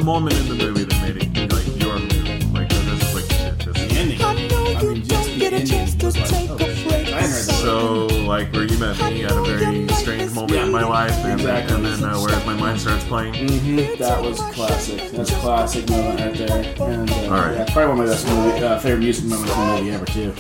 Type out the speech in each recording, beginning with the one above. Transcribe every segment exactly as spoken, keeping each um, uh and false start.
the moment in the movie that made it like your movie. Like this is like shit. This is the ending. I mean, just the ending was like, oh shit. I heard that. So like where you met me at a very strange moment yeah. in my life, and, exactly. and then uh, where my mind starts playing. Mm-hmm. That was classic. That's a classic moment right there. And uh, all right. yeah, probably one of my best movie, uh, favorite music moments in the movie ever too.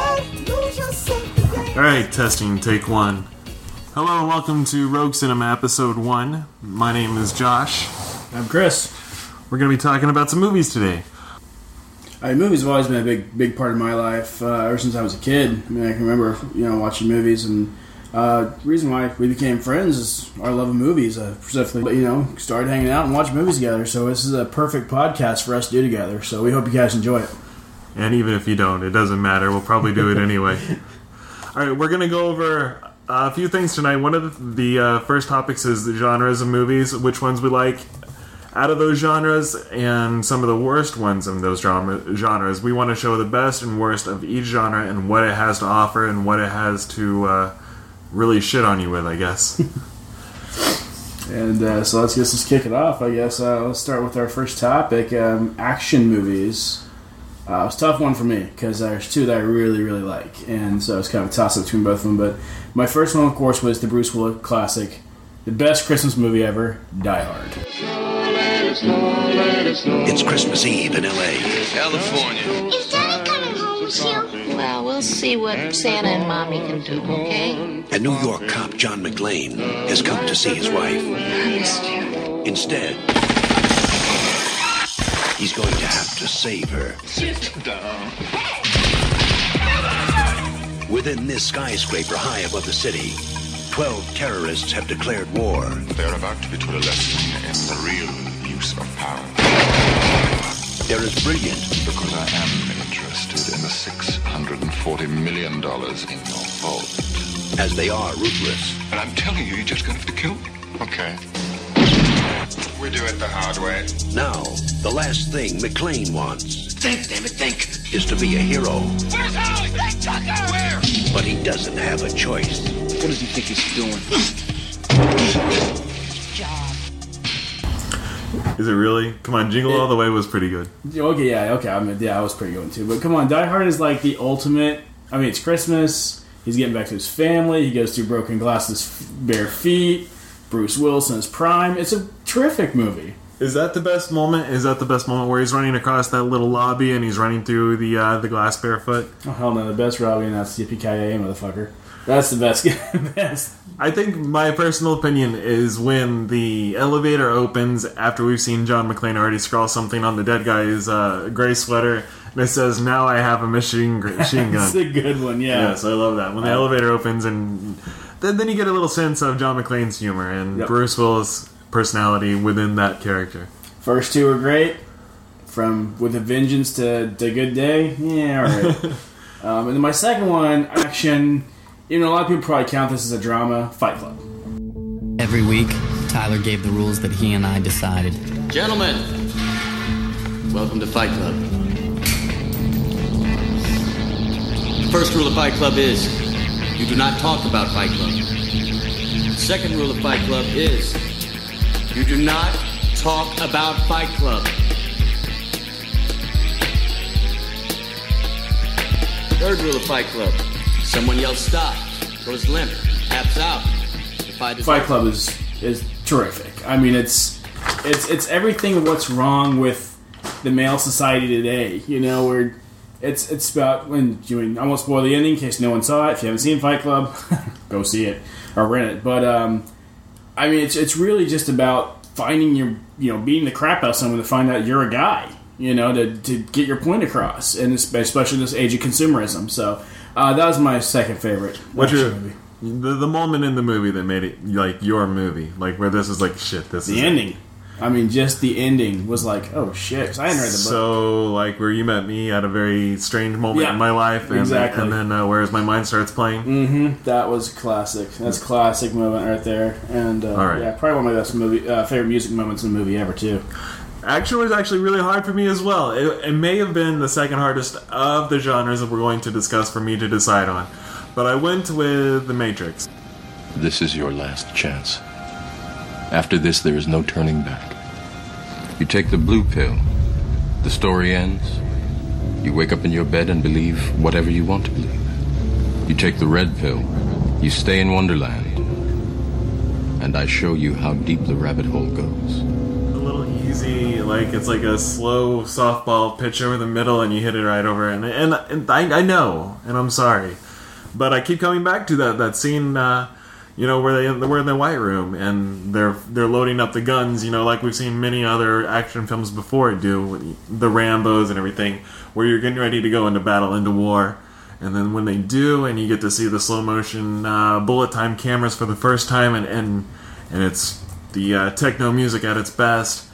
All right, testing, take one. Hello and welcome to Rogue Cinema Episode one. My name is Josh. I'm Chris. We're going to be talking about some movies today. I mean, movies have always been a big, big part of my life uh, ever since I was a kid. I mean, I can remember, you know, watching movies, and uh, the reason why we became friends is our love of movies. Uh, specifically, you know, started hanging out and watching movies together. So this is a perfect podcast for us to do together. So we hope you guys enjoy it. And even if you don't, it doesn't matter. We'll probably do it anyway. All right, we're going to go over a few things tonight. One of the, the uh, first topics is the genres of movies, which ones we like out of those genres, and some of the worst ones in those genres. We want to show the best and worst of each genre and what it has to offer and what it has to uh, really shit on you with, I guess. And uh, so let's just let's kick it off, I guess. Uh, let's start with our first topic, um, action movies. Uh, it was a tough one for me because there's two that I really, really like, and so it's kind of a toss-up between both of them. But my first one, of course, was the Bruce Willis classic, the best Christmas movie ever, Die Hard. It's Christmas Eve in L A, California. Is Daddy coming home soon? Well, we'll see what Santa and Mommy can do, okay? And New York cop John McClane has come to see his wife. I missed you. Instead, he's going to have to save her. Sit down. Within this skyscraper high above the city, twelve terrorists have declared war. They're about to be taught a lesson in the real use of power. They're as brilliant because I am interested in the six hundred forty million dollars in your vault as they are ruthless. And I'm telling you, you're just going to have to kill me. Okay. We do it the hard way. Now, the last thing McClane wants... Think, damn it, think! ...is to be a hero. Where's Holly? Hey, Tucker! Where? But he doesn't have a choice. What does he think he's doing? Job. Is it really? Come on, Jingle it, All the Way was pretty good. Okay, yeah, okay. I mean, yeah, I was pretty good too. But come on, Die Hard is like the ultimate. I mean, it's Christmas. He's getting back to his family. He goes through broken glass with his bare feet. Bruce Willis in his prime. It's a terrific movie. Is that the best moment? Is that the best moment where he's running across that little lobby and he's running through the uh, the glass barefoot? Oh hell no! The best Robbie, and that's Yippee-ki-yay, motherfucker. That's the best. best. I think my personal opinion is when the elevator opens after we've seen John McClane already scrawl something on the dead guy's uh, gray sweater, and it says, "Now I have a machine, machine gun." That's a good one, yeah. Yes, I love that. When the uh, elevator opens, and then, then you get a little sense of John McClane's humor and yep. Bruce Willis' personality within that character. First two are great. From With a Vengeance to, to Good Day, yeah, alright. um, and then my second one, action... You know, a lot of people probably count this as a drama. Fight Club. Every week, Tyler gave the rules that he and I decided. Gentlemen, welcome to Fight Club. The first rule of Fight Club is you do not talk about Fight Club. The second rule of Fight Club is you do not talk about Fight Club. Third rule of Fight Club. Someone yells stop, goes limp, taps out. The fight is Fight Club is is terrific. I mean, it's it's it's everything of what's wrong with the male society today. You know, where it's it's about when you mean, I won't spoil the ending in case no one saw it. If you haven't seen Fight Club, go see it or rent it. But um, I mean, it's it's really just about finding your you know beating the crap out of someone to find out you're a guy. You know, to to get your point across, and especially this age of consumerism. So. Uh, that was my second favorite. What's your movie? The, the moment in the movie that made it like your movie, like where this is like shit. This the is ending. It. I mean, just the ending was like, oh shit. Cause I hadn't read the book. So like where you met me at a very strange moment yeah, in my life, and, exactly. and then uh, whereas my mind starts playing. Mm-hmm. That was classic. That's a classic moment right there, and uh, All right. yeah, probably one of my best movie uh, favorite music moments in the movie ever too. Action was actually really hard for me as well. It, it may have been the second hardest of the genres that we're going to discuss for me to decide on. But I went with The Matrix. This is your last chance. After this, there is no turning back. You take the blue pill. The story ends. You wake up in your bed and believe whatever you want to believe. You take the red pill. You stay in Wonderland. And I show you how deep the rabbit hole goes. A little easy, like it's like a slow softball pitch over the middle and you hit it right over. And, and, and I, I know, and I'm sorry. But I keep coming back to that, that scene... Uh, You know, where they we're in the White Room and they're they're loading up the guns. You know, like we've seen many other action films before do, the Rambos and everything, where you're getting ready to go into battle, into war, and then when they do, and you get to see the slow motion uh, bullet time cameras for the first time, and and, and it's the uh, techno music at its best,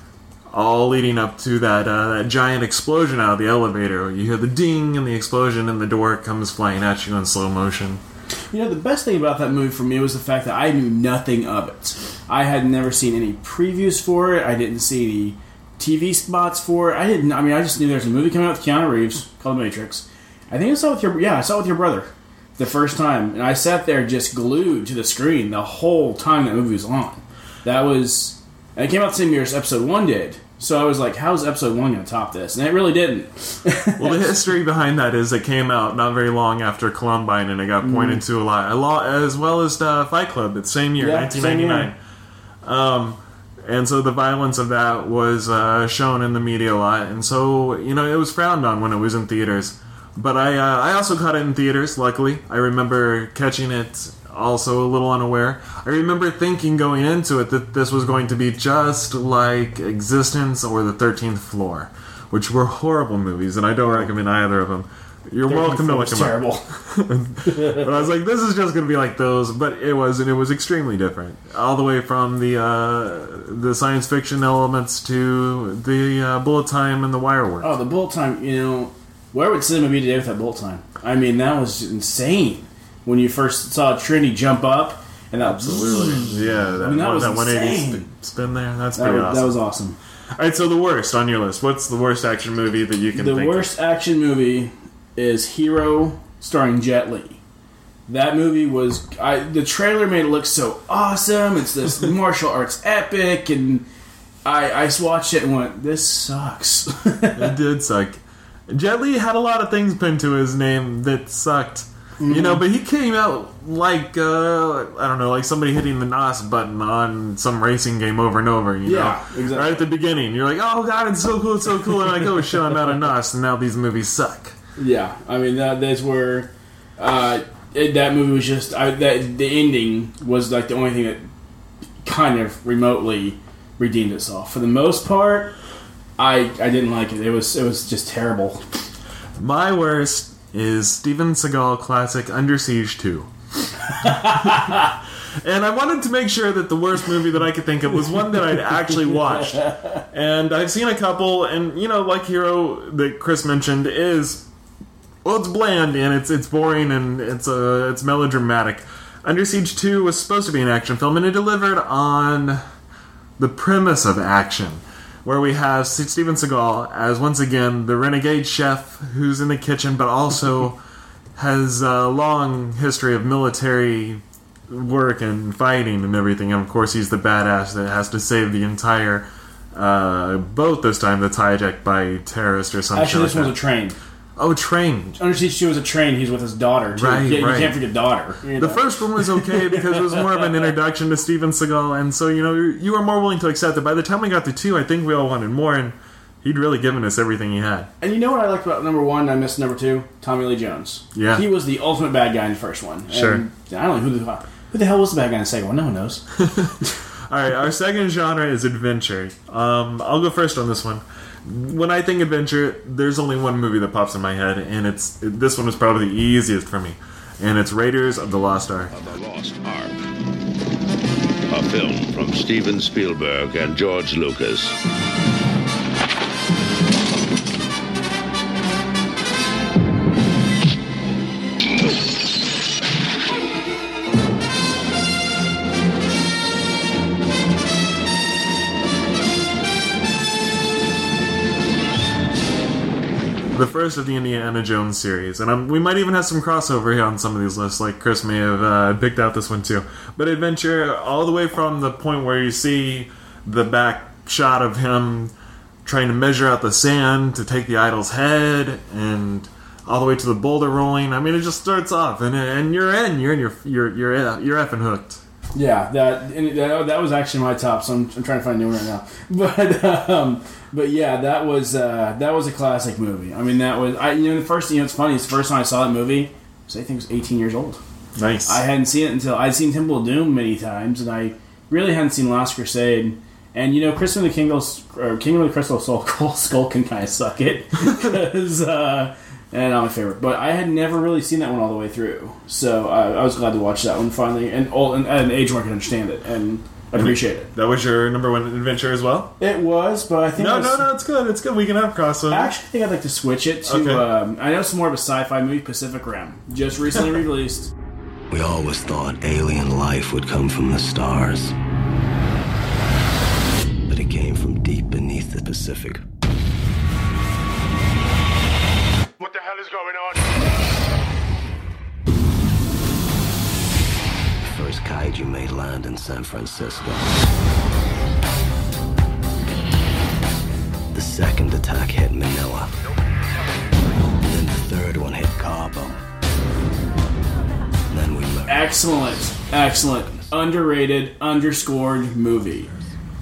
all leading up to that uh, that giant explosion out of the elevator. You hear the ding and the explosion, and the door comes flying at you in slow motion. You know, the best thing about that movie for me was the fact that I knew nothing of it. I had never seen any previews for it. I didn't see any T V spots for it. I didn't. I mean, I just knew there was a movie coming out with Keanu Reeves called Matrix. I think I saw it with your yeah, I saw it with your brother the first time, and I sat there just glued to the screen the whole time that movie was on. That was, and it came out the same year as Episode One did. So I was like, how's Episode one going to top this? And it really didn't. Well, the history behind that is it came out not very long after Columbine, and it got pointed mm. to a lot, a lot, as well as the Fight Club, the same year, yeah, nineteen ninety-nine. Same year. Um, and so the violence of that was uh, shown in the media a lot, and so, you know, it was frowned on when it was in theaters. But I, uh, I also caught it in theaters, luckily. I remember catching it also a little unaware. I remember thinking going into it that this was going to be just like Existence or The thirteenth Floor, which were horrible movies, and I don't recommend either of them. You're welcome to look them terrible. up. But I was like, this is just going to be like those, but it was, and it was extremely different. All the way from the uh, the science fiction elements to the uh, bullet time and the wire work. Oh, the bullet time, you know, where would cinema be today with that bullet time? I mean, that was insane. When you first saw Trinity jump up, and that absolutely, yeah, that, I mean, that was that one eighty insane. spin there, that's that pretty was, awesome. That was awesome. All right, so the worst on your list. What's the worst action movie that you can the think worst of? action movie is Hero, starring Jet Li. That movie was... I, the trailer made it look so awesome. It's this martial arts epic, and I, I watched it and went, this sucks. It did suck. Jet Li had a lot of things pinned to his name that sucked. Mm-hmm. You know, but he came out like, uh, I don't know, like somebody hitting the N O S button on some racing game over and over, you yeah, know? Exactly. Right at the beginning. You're like, oh, God, it's so cool, it's so cool. And like, oh, shit, I'm out of N O S, and now these movies suck. Yeah, I mean, that that's where... Uh, it, that movie was just... I, that the ending was like the only thing that kind of remotely redeemed itself. For the most part, I I didn't like it. It was It was just terrible. My worst... is Steven Seagal classic Under Siege two. And I wanted to make sure that the worst movie that I could think of was one that I'd actually watched. And I've seen a couple, and, you know, like Hero that Chris mentioned is, well, it's bland, and it's it's boring, and it's uh, it's melodramatic. Under Siege two was supposed to be an action film, and it delivered on the premise of action, where we have Steven Seagal as, once again, the renegade chef who's in the kitchen, but also has a long history of military work and fighting and everything. And, of course, he's the badass that has to save the entire uh, boat this time that's hijacked by terrorists or something. Actually, this like one's a train. Oh, train. Under Siege two was a train. He's with his daughter, too. Right, you, right. You can't forget daughter. You know? The first one was okay because it was more of an introduction to Steven Seagal, and so, you know, you were more willing to accept it. By the time we got to two, I think we all wanted more, and he'd really given us everything he had. And you know what I liked about number one, I missed number two? Tommy Lee Jones. Yeah. He was the ultimate bad guy in the first one. And sure. I don't know who the, who the hell was the bad guy in the second one. No one knows. All right, our second genre is adventure. Um, I'll go first on this one. When I think adventure, there's only one movie that pops in my head, and it's this one was probably the easiest for me, and it's Raiders of the Lost Ark. Of the Lost Ark, a film from Steven Spielberg and George Lucas. The first of the Indiana Jones series, and um, we might even have some crossover here on some of these lists, like Chris may have uh, picked out this one too. But adventure, all the way from the point where you see the back shot of him trying to measure out the sand to take the idol's head, and all the way to the boulder rolling. I mean, it just starts off, and and you're in, you're in, you're you're you're you're effing hooked. Yeah, that and that, that was actually my top. So I'm, I'm trying to find a new one right now. But um, but yeah, that was uh, that was a classic movie. I mean, that was I. You know, the first you know, it's funny. It's the first time I saw that movie. So I think I was eighteen years old. Nice. I hadn't seen it until I'd seen Temple of Doom many times, and I really hadn't seen Last Crusade. And you know, Crimson of the Kingdom, or Kingdom of the Crystal Skull, Skull can kind of suck it, because uh, and not my favorite. But I had never really seen that one all the way through, so uh, I was glad to watch that one finally, and all and at an age where I could understand it and appreciate it. That was your number one adventure as well? It was, but I think no, I was, no, no, it's good. It's good. We can have crossover. I actually think I'd like to switch it to. Okay. Um, I know it's more of a sci-fi movie, Pacific Rim, just recently released. We always thought alien life would come from the stars. But it came from deep beneath the Pacific. What the hell is going on? The first kaiju made land in San Francisco. The second attack hit Manila. And then the third one hit Cabo. Then we learned. Excellent, excellent, underrated, underscored movie.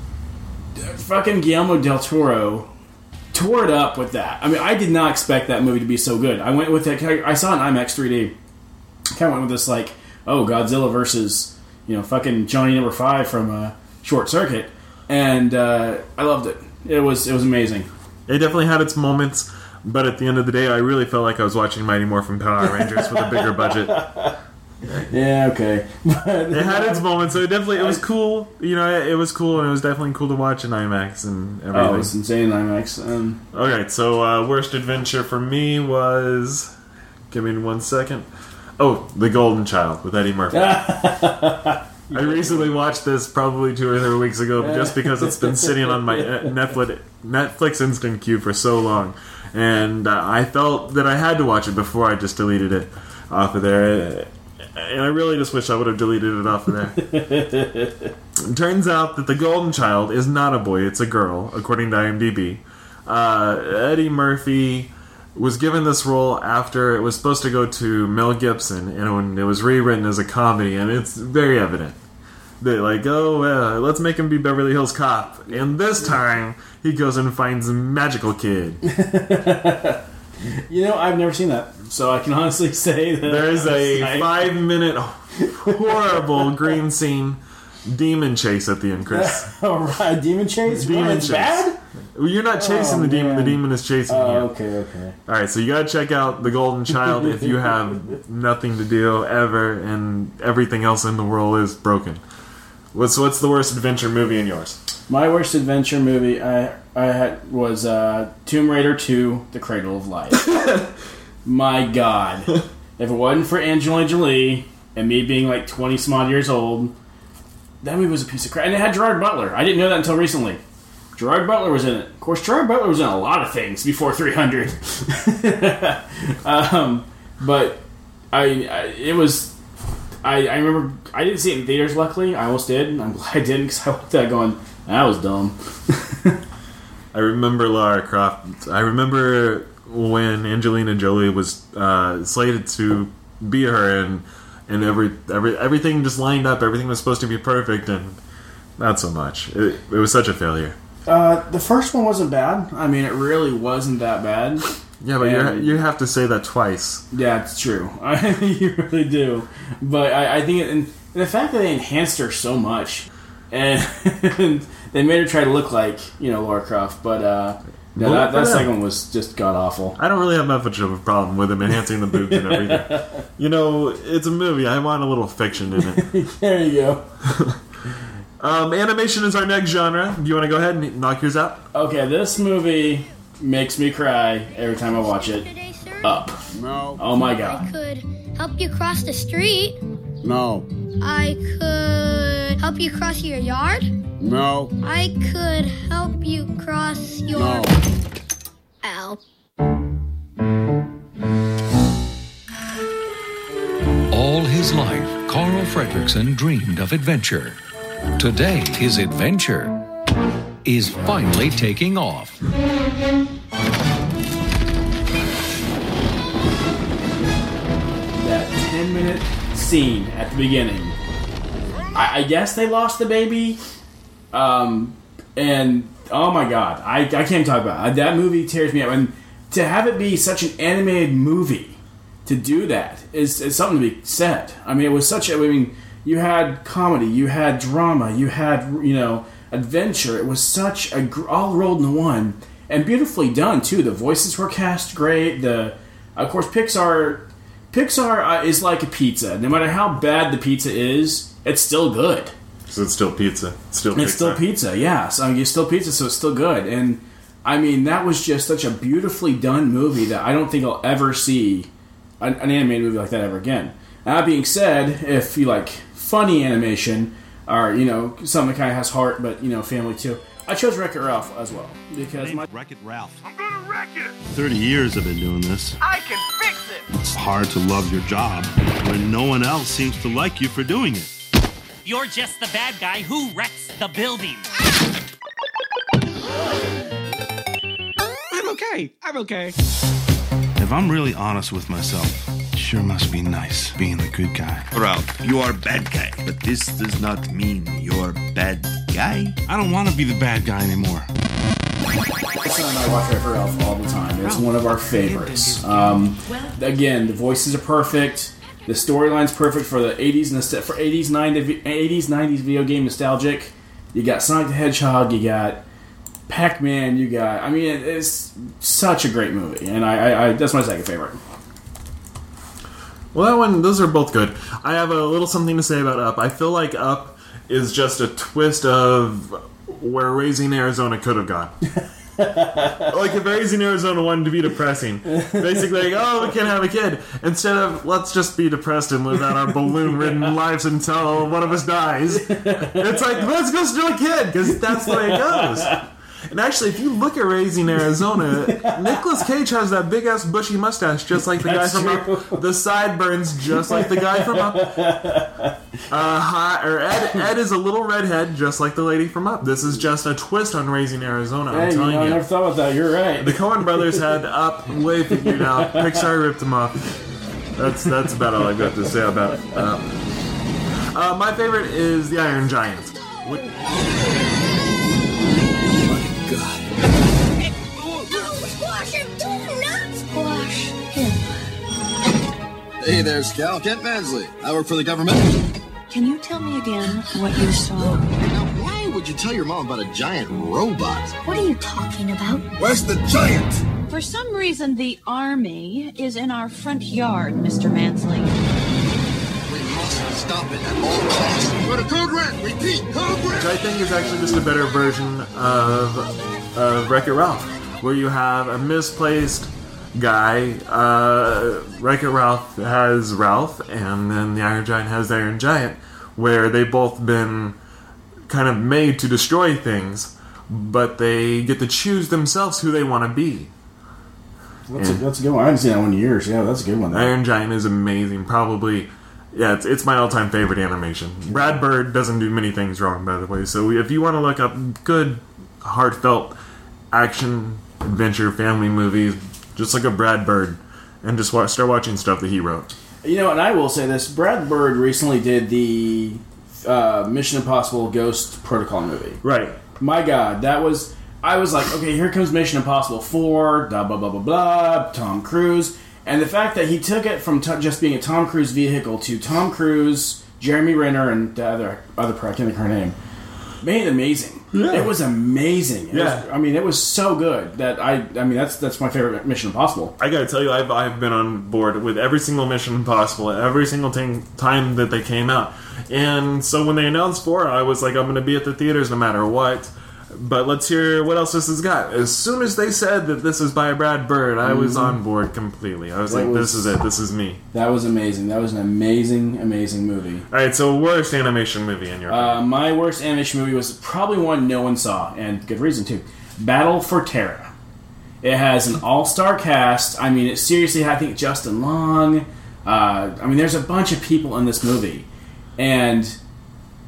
Fucking Guillermo del Toro tore it up with that. I mean, I did not expect that movie to be so good. I went with that. I saw it in IMAX three D. Kind of went with this like, oh, Godzilla versus you know fucking Johnny Number Five from uh, Short Circuit, and uh, I loved it. It was it was amazing. It definitely had its moments, but at the end of the day, I really felt like I was watching Mighty Morphin Power Rangers with a bigger budget. Yeah, okay. It had its moments, so it definitely it was cool. You know, it, it was cool, and it was definitely cool to watch in IMAX and everything. Oh, it's insane in IMAX. Um, okay, so uh, worst adventure for me was. Give me one second. Oh, The Golden Child with Eddie Murphy. I recently watched this probably two or three weeks ago, just because it's been sitting on my Netflix Netflix instant queue for so long, and uh, I felt that I had to watch it before I just deleted it off of there. And I really just wish I would have deleted it off of there. It turns out that the Golden Child is not a boy, it's a girl, according to IMDb. Uh, Eddie Murphy was given this role after it was supposed to go to Mel Gibson, and when it was rewritten as a comedy, and it's very evident. They're like, oh, uh, let's make him be Beverly Hills Cop. And this time, he goes and finds a magical kid. You know, I've never seen that, so I can honestly say that there's a five-minute horrible green scene demon chase at the end, Chris. All right, demon chase. Demon what, it's chase. Bad? Well, you're not chasing Oh, the demon; man. the demon is chasing Oh, you. okay, okay. All right, so you gotta check out The Golden Child if you have nothing to do ever, and everything else in the world is broken. What's what's the worst adventure movie in yours? My worst adventure movie I I had was uh, Tomb Raider two: The Cradle of Life. My God, if it wasn't for Angelina Jolie and me being like twenty some odd years old, that movie was a piece of crap. And it had Gerard Butler. I didn't know that until recently. Gerard Butler was in it. Of course, Gerard Butler was in a lot of things before three hundred. um, but I, I it was. I, I remember I didn't see it in theaters. Luckily, I almost did. I'm glad I didn't, because I looked at that going, that was dumb. I remember Lara Croft. I remember when Angelina Jolie was uh, slated to be her, and and every every everything just lined up. Everything was supposed to be perfect, and not so much. It, it was such a failure. Uh, the first one wasn't bad. I mean, it really wasn't that bad. Yeah, but And- you you have to say that twice. Yeah, it's true. I you really do. But I, I think it, and the fact that they enhanced her so much, and, and they made her try to look like, you know, Lara Croft. But uh, no, Well, that, that yeah. second one was just god awful. I don't really have much of a problem with him enhancing the boobs and everything. You know, it's a movie. I want a little fiction in it. There you go. Um, animation is our next genre. Do you want to go ahead and knock yours out? Okay, this movie makes me cry every time I watch it. Up. No. Oh my I god. could help you cross the street. No. I could help you cross your yard. No. I could help you cross your... No. Ow. All his life, Carl Fredricksen dreamed of adventure. Today, his adventure is finally taking off. That ten-minute scene at the beginning. I, I guess they lost the baby. Um, and, oh my god, I, I can't talk about it. That movie tears me up. And to have it be such an animated movie, to do that, is, is something to be said. I mean, it was such a, I mean, you had comedy, you had drama, you had, you know, adventure. It was such a, all rolled into one. And beautifully done, too. The voices were cast great. The, of course, Pixar... Pixar uh, is like a pizza. No matter how bad the pizza is, it's still good. So it's still pizza. It's still it's Pixar. still pizza, yeah. So it's still pizza, so it's still good. And, I mean, that was just such a beautifully done movie that I don't think I'll ever see an, an animated movie like that ever again. That being said, if you like funny animation, or, you know, something that kind of has heart, but, you know, family too, I chose Wreck-It Ralph as well. Because my Wreck-It Ralph. I'm gonna wreck it! thirty years I've been doing this. I can fix it! It's hard to love your job when no one else seems to like you for doing it. You're just the bad guy who wrecks the building. I'm okay. I'm okay. If I'm really honest with myself, it sure must be nice being the good guy. Ralph, you are bad guy, but this does not mean you're bad guy. I don't want to be the bad guy anymore. My son and I watch Wreck-It Ralph all the time. It's one of our favorites. Um, again, the voices are perfect. The storyline's perfect for the eighties nostal- for eighties, nineties, nineties video game nostalgic. You got Sonic the Hedgehog. You got Pac-Man. You got. I mean, it's such a great movie, and I, I, I that's my second favorite. Well, that one, those are both good. I have a little something to say about Up. I feel like Up is just a twist of where Raising Arizona could have gone. Like if Raising Arizona wanted to be depressing, basically, like, oh, we can't have a kid. Instead of let's just be depressed and live out our balloon-ridden lives until one of us dies. It's like let's go steal a kid because that's the way it goes. And actually, if you look at Raising Arizona, Nicolas Cage has that big ass bushy mustache, just like the That's guy from true. Up. The sideburns, just like the guy from Up. Uh, hi, or Ed, Ed is a little redhead, just like the lady from Up. This is just a twist on Raising Arizona. I'm Hey, you telling know, I you. never thought about that. You're right. The Coen brothers had Up way figured out. Pixar ripped them off. That's that's about all I've got to say about Up. Uh, my favorite is The Iron Giant. What? Squash him! Do not squash him! Hey there, Scal. Kent Mansley. I work for the government. Can you tell me again what you saw? Now, why would you tell your mom about a giant robot? What are you talking about? Where's the giant? For some reason, the army is in our front yard, Mister Mansley. We must stop it at all costs. Go to Code Red. Repeat, Code Red. Which I think is actually just a better version of, of Wreck-It Ralph, where you have a misplaced guy. Uh, Wreck-It Ralph has Ralph, and then the Iron Giant has the Iron Giant, where they've both been kind of made to destroy things, but they get to choose themselves who they want to be. That's a, that's a good one. I haven't seen that one in years. Yeah, that's a good one. Though. Iron Giant is amazing. Probably, yeah, it's, it's my all-time favorite animation. Brad Bird doesn't do many things wrong, by the way. So if you want to look up good, heartfelt action, adventure, family movies, just look up Brad Bird and just watch, start watching stuff that he wrote. You know, and I will say this: Brad Bird recently did the uh, Mission Impossible Ghost Protocol movie. Right. My God, that was. I was like, okay, here comes Mission Impossible four, blah, blah, blah, blah, blah, Tom Cruise. And the fact that he took it from t- just being a Tom Cruise vehicle to Tom Cruise, Jeremy Renner, and the other, other I can't think of her name, made it amazing. Yeah. It was amazing. It Yeah. was, I mean, it was so good that I, I mean, that's that's my favorite Mission Impossible. I gotta tell you, I've, I've been on board with every single Mission Impossible, every single thing, time that they came out. And so when they announced four, I was like, I'm gonna be at the theaters no matter what. But let's hear what else this has got. As soon as they said that this is by Brad Bird, I was Mhm. on board completely. I was That like, was- this is it. This is me. That was amazing. That was an amazing, amazing movie. All right, so worst animation movie in your Uh, my worst animation movie was probably one no one saw, and good reason too. Battle for Terra. It has an all-star cast. I mean, it seriously, I think Justin Long. Uh, I mean, there's a bunch of people in this movie, and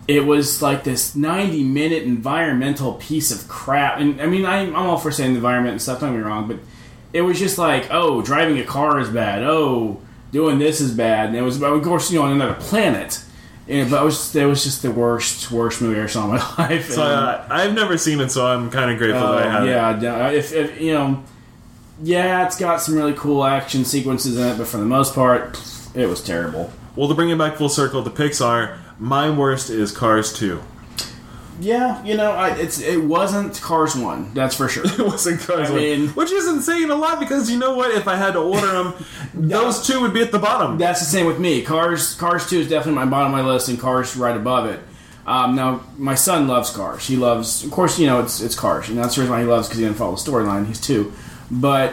it was like this ninety minute environmental piece of crap. And I mean, I, I'm all for saying the environment and stuff, don't get me wrong, but it was just like, oh, driving a car is bad. Oh, doing this is bad. And it was, of course, you know, on another planet. And, but it was, it was just the worst, worst movie I ever saw in my life. So uh, I've never seen it, so I'm kind of grateful uh, that I have yeah, it. If, if, you know, yeah, it's got some really cool action sequences in it, but for the most part, it was terrible. Well, to bring it back full circle to Pixar, my worst is Cars two. Yeah, you know, I, it's it wasn't Cars one, that's for sure. It wasn't Cars I one. Mean, which isn't saying a lot, because you know what? If I had to order them, those two would be at the bottom. That's the same with me. Cars Cars two is definitely my bottom of my list, and Cars right above it. Um, now, my son loves Cars. He loves, of course, you know, it's it's Cars. And that's the reason why he loves, because he didn't follow the storyline. He's two. But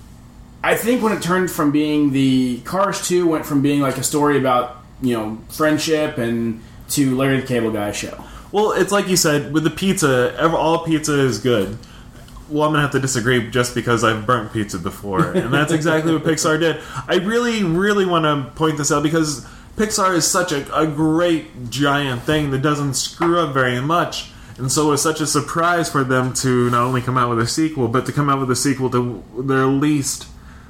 I think when it turned from being the... Cars two went from being like a story about, you know, friendship and to Larry the Cable Guy show. Well, it's like you said, with the pizza, all pizza is good. Well, I'm going to have to disagree just because I've burnt pizza before. And that's exactly what Pixar did. I really, really want to point this out because Pixar is such a, a great, giant thing that doesn't screw up very much. And so it's such a surprise for them to not only come out with a sequel, but to come out with a sequel to their least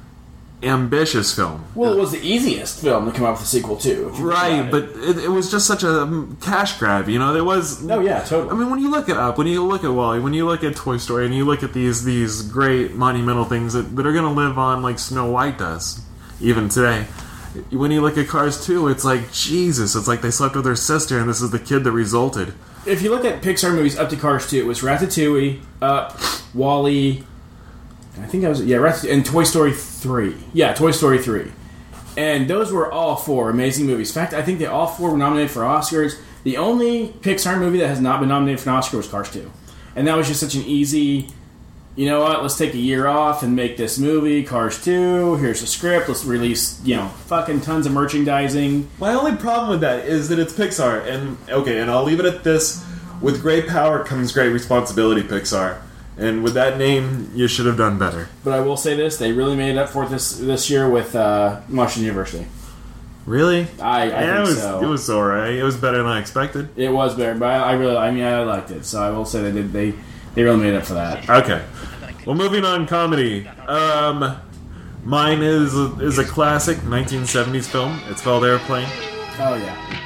ambitious film. Well, it was the easiest film to come out with a sequel to. Right, but it, it was just such a cash grab, you know. There was oh yeah, totally. I mean, when you look it up, when you look at Wall-E, when you look at Toy Story, and you look at these these great monumental things that, that are going to live on like Snow White does, even today. When you look at Cars two, it's like Jesus. It's like they slept with their sister, and this is the kid that resulted. If you look at Pixar movies up to Cars two, it was Ratatouille, Up, Wall-E. I think I was yeah, and Toy Story three. Yeah, Toy Story three, and those were all four amazing movies. In fact, I think they all four were nominated for Oscars. The only Pixar movie that has not been nominated for an Oscar was Cars two, and that was just such an easy. You know what? Let's take a year off and make this movie, Cars two. Here's the script. Let's release, you know, fucking tons of merchandising. My only problem with that is that it's Pixar, and okay, and I'll leave it at this: with great power comes great responsibility, Pixar. And with that name, you should have done better. But I will say this: they really made it up for it this this year with uh, Washington University. Really? I, I yeah, think it was, so. It was alright. It was better than I expected. It was better, but I, I really, I mean, I liked it. So I will say they did. They they really made up for that. Okay. Well, moving on, comedy. Um, mine is a, is a classic nineteen seventies film. It's called Airplane. Oh yeah.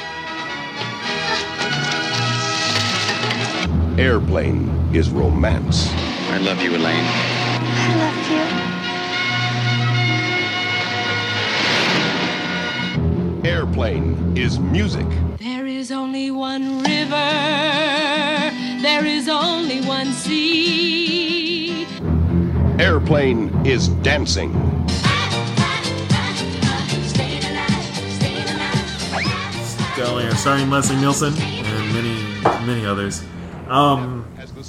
Airplane is romance. I love you, Elaine. I love you. Airplane is music. There is only one river. There is only one sea. Airplane is dancing. Starring, starring Leslie Nielsen and many, many others. Um,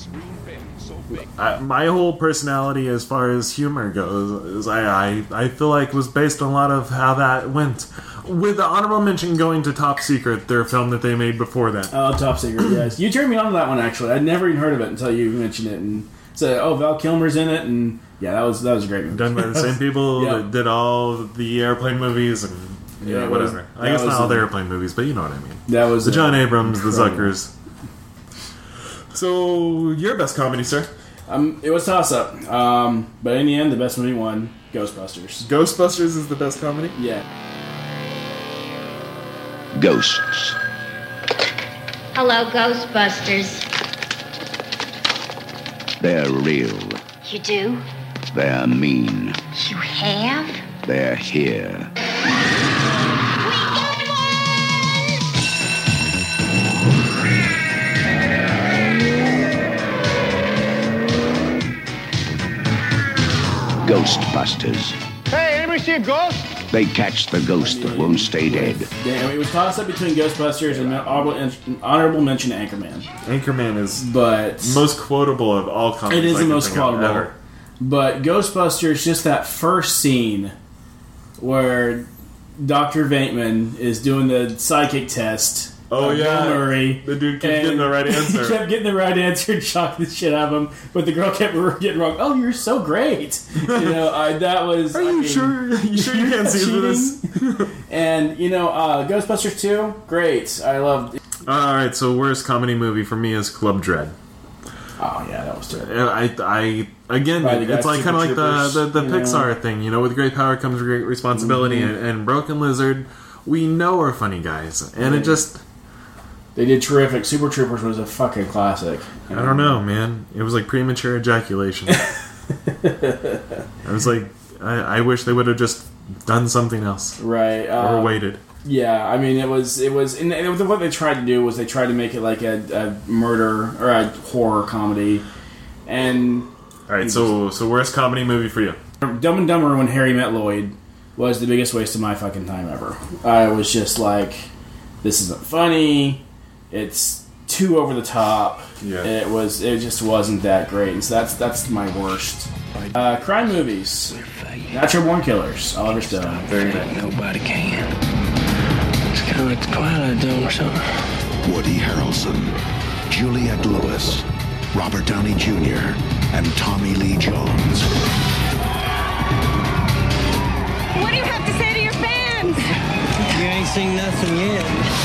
I, my whole personality as far as humor goes is I, I, I feel like was based on a lot of how that went. With the honorable mention going to Top Secret, their film that they made before that. Oh, Top Secret, yes. You turned me on to that one, actually. I'd never even heard of it until you mentioned it. And said, oh, Val Kilmer's in it, and yeah, that was that was a great movie. Done by the same people yeah. that did all the airplane movies and yeah, whatever. Was, I guess not all the airplane movies, but you know what I mean. That was the John Abrams, incredible. the Zuckers. So, your best comedy, sir? Um, it was toss-up. Um, but in the end, the best movie won Ghostbusters. Ghostbusters is the best comedy? Yeah. Ghosts. Hello, Ghostbusters. They're real. You do? They're mean. You have? They're here. Ghostbusters. Hey, anybody see a ghost? They catch the ghost that won't stay dead. Yeah, it was tossed up between Ghostbusters and honorable, honorable mention to Anchorman. Anchorman is but most quotable of all comedies. It is I the most quotable. Ever. But Ghostbusters, just that first scene where Doctor Vateman is doing the psychic test. Oh, yeah. Bill Murray. The dude kept getting the right answer. He kept getting the right answer and shocking the shit out of him. But the girl kept getting wrong. Oh, you're so great. You know, I, that was... Are you I mean, sure? You sure you can't see through this? And, you know, uh, Ghostbusters two, great. I loved All right, so worst comedy movie for me is Club Dread. Oh yeah, that was terrible. I, I again, Right, the it's like kind of like the the, the you know? Pixar thing, you know, with great power comes great responsibility, Mhm. and, and Broken Lizard, we know are funny guys, and it just they did terrific. Super Troopers was a fucking classic. I don't know, man. It was like premature ejaculation. I was like, I, I wish they would have just done something else, Right, or um, waited. Yeah, I mean, it was it was, and it, what they tried to do was they tried to make it like a, a murder or a horror comedy, and all right. So, so worst comedy movie for you? Dumb and Dumber When Harry Met Lloyd was the biggest waste of my fucking time ever. I was just like, this isn't funny. It's too over the top. Yeah. It was. It just wasn't that great. And so that's that's my worst. Uh, crime movies. Natural Born Killers. Oliver Stone. Very good. Nobody can. It's kind of like the Twilight Zone or something. Woody Harrelson, Juliette Lewis, Robert Downey Junior, and Tommy Lee Jones. What do you have to say to your fans? You ain't seen nothing yet.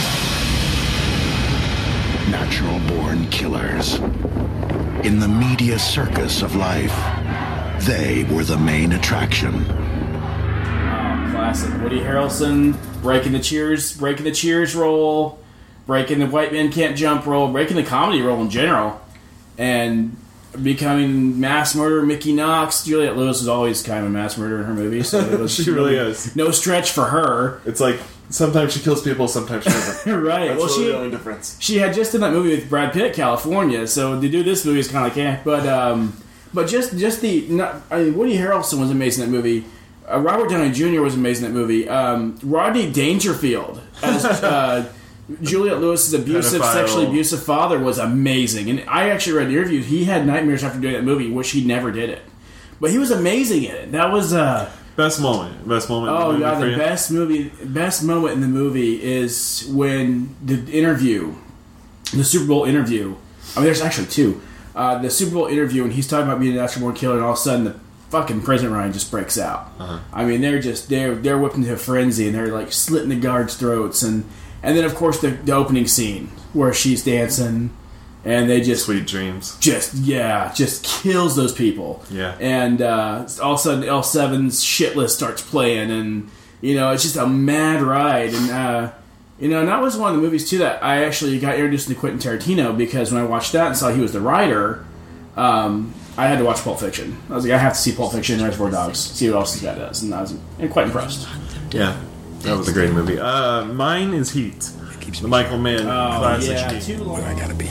Natural Born Killers. In the media circus of life, they were the main attraction. Oh, classic. Woody Harrelson breaking the Cheers, breaking the Cheers role, breaking the White Man Can't Jump role, breaking the comedy role in general, and becoming mass murderer Mickey Knox. Juliette Lewis was always kind of a mass murderer in her movies. So it was She really is. No stretch for her. It's like sometimes she kills people, sometimes she doesn't. Right. That's well, really she, the only difference. She had just done that movie with Brad Pitt, California. So to do this movie is kind of like eh. But um, but just just the not, I mean, Woody Harrelson was amazing in that movie. Uh, Robert Downey Junior was amazing in that movie. Um, Rodney Dangerfield as uh, Juliette Lewis's abusive, Pedophile. sexually abusive father was amazing. And I actually read the interview. He had nightmares after doing that movie, which he never did it. But he was amazing in it. That was uh, best moment. Best moment. oh in the movie god, for the you? best movie, best moment in the movie is when the interview, the Super Bowl interview. I mean, there's actually two. Uh, the Super Bowl interview, and he's talking about being a natural born killer, and all of a sudden the fucking President Ryan just breaks out. Uh-huh. I mean, they're just they're they're whipped into a frenzy, and they're like slitting the guards' throats, and and then of course the, the opening scene where she's dancing, and they just Sweet Dreams. just yeah, just kills those people. Yeah. And uh, all of a sudden L seven's shit list starts playing, and you know it's just a mad ride. And uh, you know, and that was one of the movies too that I actually got introduced to Quentin Tarantino, because when I watched that and saw he was the writer, um, I had to watch Pulp Fiction. I was like, I have to see Pulp Fiction and Reservoir Dogs, see what else this guy does, and I was quite impressed. Yeah, that was a great movie. Uh, mine is Heat. The Michael Mann Oh, classic. yeah, Heat. too long. I gotta be.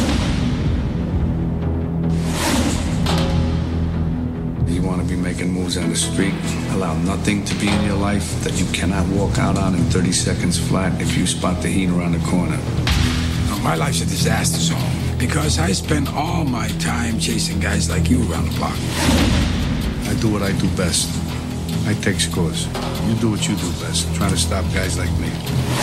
You want to be making moves on the street? Allow nothing to be in your life that you cannot walk out on in thirty seconds flat if you spot the heat around the corner. No, my life's a disaster zone because I spend all my time chasing guys like you around the block. I do what I do best. I take scores. You do what you do best. Trying to stop guys like me.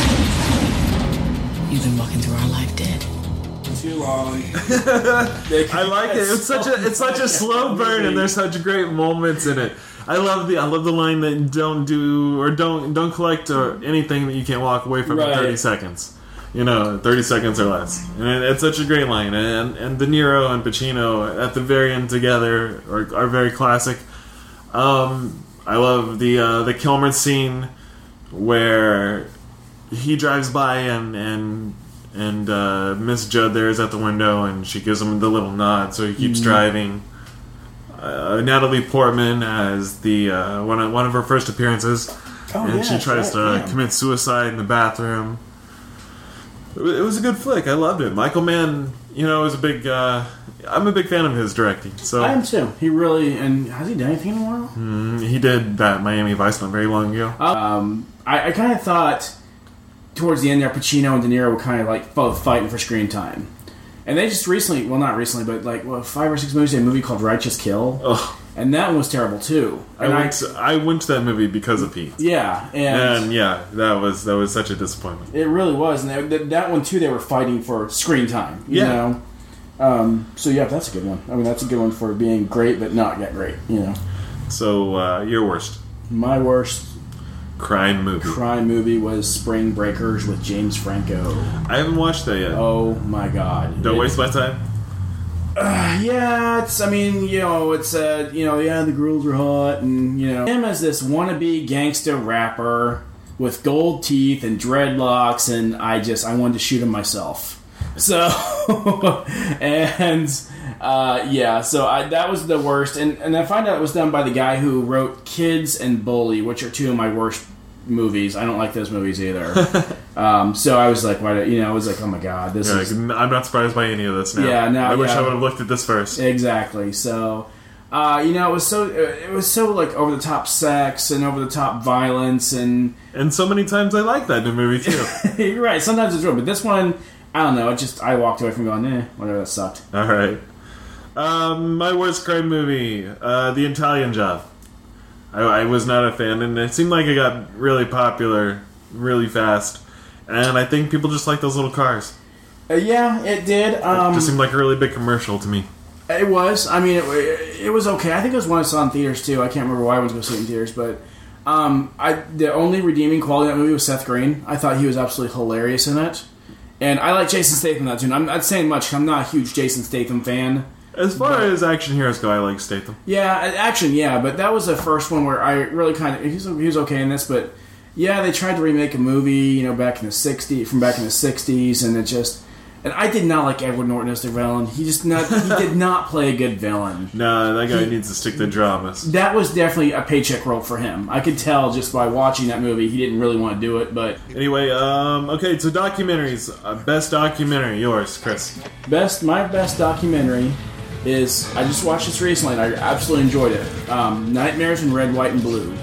You've been walking through our life dead. Too long. I like it. It's such a it's such a slow burn, and there's such great moments in it. I love the I love the line that don't do or don't don't collect or anything that you can't walk away from in Right. thirty seconds. You know, thirty seconds or less, and it, it's such a great line. And and De Niro and Pacino at the very end together are, are very classic. Um, I love the uh, the Kilmer scene where he drives by and and and uh, Miss Judd there is at the window, and she gives him the little nod, so he keeps Mhm. driving. Uh, Natalie Portman as the uh, one of, one of her first appearances, Oh, and yeah, she tries right, to yeah. commit suicide in the bathroom. It wa- it was a good flick. I loved it. Michael Mann, you know, is a big. Uh, I'm a big fan of his directing. So I am too. He really, and has he done anything in a while? Mm, he did that Miami Vice not very long ago. Um, I, I kind of thought towards the end there, Pacino and De Niro were kind of like both fighting for screen time, and they just recently, well, not recently, but like well, five or six movies, they had a movie called Righteous Kill, Ugh. and that one was terrible too. I And went. To, I went to that movie because of Pete. yeah, and, And yeah, that was that was such a disappointment. it really was. And they, that, that one too, they were fighting for screen time. You Yeah. know. Um, so yeah, that's a good one. I mean, that's a good one for being great but not yet great. You know. So uh, your worst. My worst. crime movie? Crime movie was Spring Breakers with James Franco. I haven't watched that yet. Oh my god! Don't it, waste my time. Uh, yeah, it's. I mean, you know, it's. Uh, you know, yeah, the girls are hot, and you know, him as this wannabe gangster rapper with gold teeth and dreadlocks, and I just I wanted to shoot him myself. So, and uh, yeah, so I, that was the worst, and and I find out it was done by the guy who wrote Kids and Bully, which are two of my worst movies. I don't like those movies either. um, so I was like, why? Do, you know, I was like, oh my god, this yeah, is. I'm not surprised by any of this now. Yeah, no, I wish yeah. I would have looked at this first. Exactly. So, uh, you know, it was so it was so like over the top sex and over the top violence and and so many times I like that in a movie too. You're right. Sometimes it's real, but this one, I don't know. It just I walked away from going, eh, whatever. That sucked. All right. Um, my worst crime movie, uh, The Italian Job. I, I was not a fan, and it seemed like it got really popular really fast. And I think people just like those little cars. Uh, yeah, it did. Um, it just seemed like a really big commercial to me. It was. I mean, it, it was okay. I think it was one I saw in theaters too. I can't remember why I went to go see it in theaters, but um, I the only redeeming quality of that movie was Seth Green. I thought he was absolutely hilarious in it, and I like Jason Statham in that too. And I'm not saying much. I'm not a huge Jason Statham fan. As far but, as action heroes go, I like Statham. Yeah, action, yeah, but that was the first one where I really kind of he was, he was okay in this, but yeah, they tried to remake a movie, you know, back in the sixties, from back in the sixties, and it just. And I did not like Edward Norton as the villain. He just not he did not play a good villain. No, that guy he, needs to stick to dramas. That was definitely a paycheck role for him. I could tell just by watching that movie he didn't really want to do it. But anyway, um, okay, so documentaries. Uh, best documentary, yours, Chris. Best, my best documentary is I just watched this recently and I absolutely enjoyed it. Um, Nightmares in Red, White, and Blue.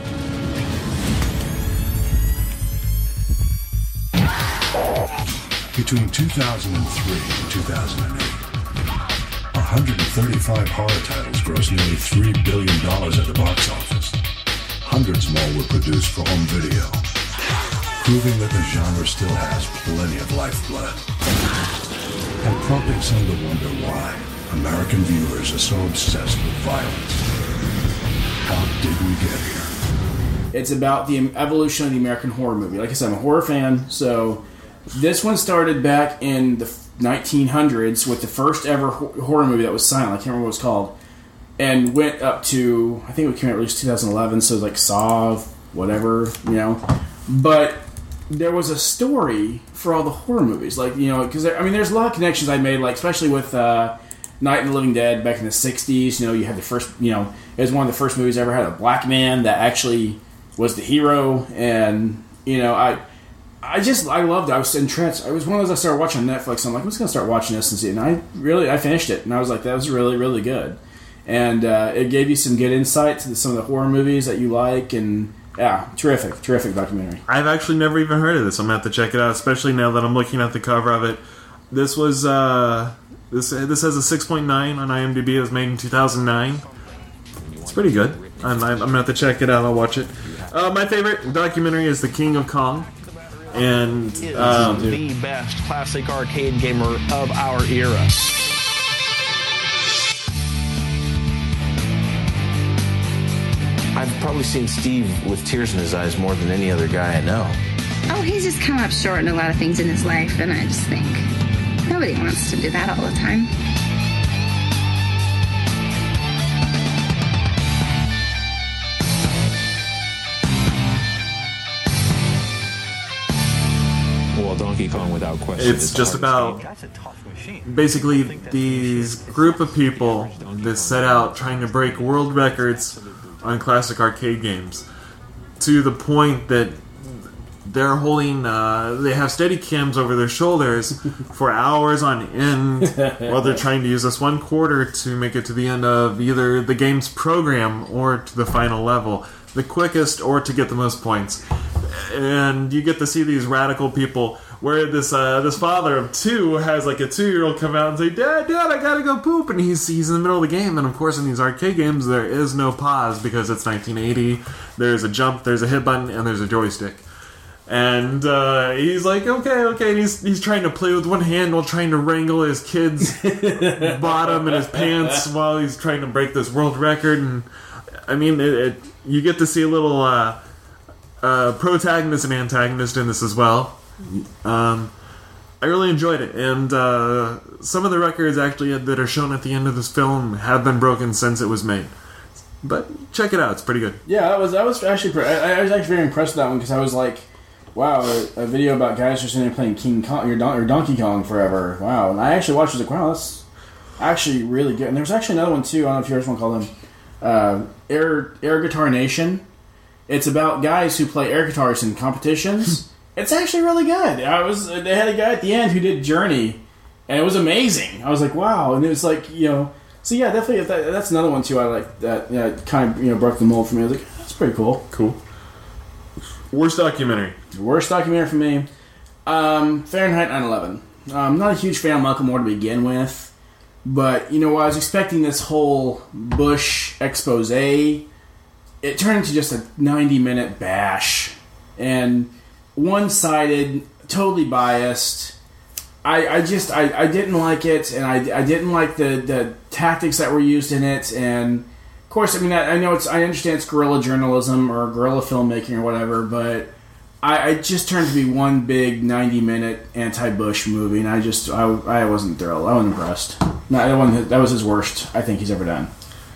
Between two thousand three and two thousand eight, one hundred thirty-five horror titles grossed nearly three billion dollars at the box office. Hundreds more were produced for home video, proving that the genre still has plenty of lifeblood. And prompting some to wonder why American viewers are so obsessed with violence. How did we get here? It's about the evolution of the American horror movie. Like I said, I'm a horror fan, so... This one started back in the nineteen hundreds with the first ever horror movie that was silent. I can't remember what it was called. And went up to, I think it came out at least two thousand eleven, so it was like Saw, whatever, you know. But there was a story for all the horror movies. Like, you know, because, I mean, there's a lot of connections I made, like, especially with uh, Night of the Living Dead back in the sixties. You know, you had the first, you know, it was one of the first movies I ever had a black man that actually was the hero. And, you know, I... I just, I loved it. I was entranced. I was one of those I started watching on Netflix. I'm like, I'm just going to start watching this and see it. And I really, I finished it. And I was like, that was really, really good. And uh, it gave you some good insight to some of the horror movies that you like. And yeah, terrific, terrific documentary. I've actually never even heard of this. I'm going to have to check it out, especially now that I'm looking at the cover of it. This was, uh, this this has a six point nine on IMDb. It was made in two thousand nine. It's pretty good. I'm, I'm going to have to check it out. I'll watch it. Uh, my favorite documentary is The King of Kong. And um, the best classic arcade gamer of our era. I've probably seen Steve with tears in his eyes more than any other guy I know. Oh, he's just come up short in a lot of things in his life, and I just think nobody wants to do that all the time. Donkey Kong without question. It's just about basically these group of people that set out trying to break world records on classic arcade games to the point that they're holding uh, they have steady cams over their shoulders for hours on end while they're trying to use this one quarter to make it to the end of either the game's program or to the final level, the quickest or to get the most points. And you get to see these radical people where this uh, this father of two has like a two-year-old come out and say, Dad, Dad, I gotta go poop. And he's, he's in the middle of the game. And of course in these arcade games there is no pause because it's nineteen eighty. There's a jump, there's a hit button, and there's a joystick. And uh, he's like, okay, okay. And he's, he's trying to play with one hand while trying to wrangle his kid's bottom in his pants while he's trying to break this world record. And I mean, it, it, you get to see a little... Uh, uh, protagonist and antagonist in this as well. Um, I really enjoyed it, and uh, some of the records actually that are shown at the end of this film have been broken since it was made. But check it out; it's pretty good. Yeah, that was I was actually pre- I, I was actually very impressed with that one because I was like, wow, a, a video about guys just sitting there playing King Kong or, Don- or Donkey Kong forever. Wow, and I actually watched it, like, wow, that's actually really good. And there was actually another one too. I don't know if you guys want to call them uh, Air Air Guitar Nation. It's about guys who play air guitars in competitions. It's actually really good. I was they had a guy at the end who did Journey, and it was amazing. I was like, wow, and it was like, you know. So yeah, definitely. That, that's another one too. I like that. Yeah, it kind of, you know, broke the mold for me. I was like, that's pretty cool. Cool. Worst documentary. Worst documentary for me. Um, Fahrenheit nine eleven. I'm not a huge fan of Michael Moore to begin with, but you know, I was expecting this whole Bush expose. It turned into just a ninety minute bash and one sided, totally biased. I, I just I, I didn't like it, and I, I didn't like the, the tactics that were used in it. And of course, I mean, I, I know it's I understand it's guerrilla journalism or guerrilla filmmaking or whatever, but I, I just turned to be one big ninety minute anti-Bush movie, and I just I, I wasn't thrilled. I wasn't impressed. No, that wasn't, that was his worst I think he's ever done.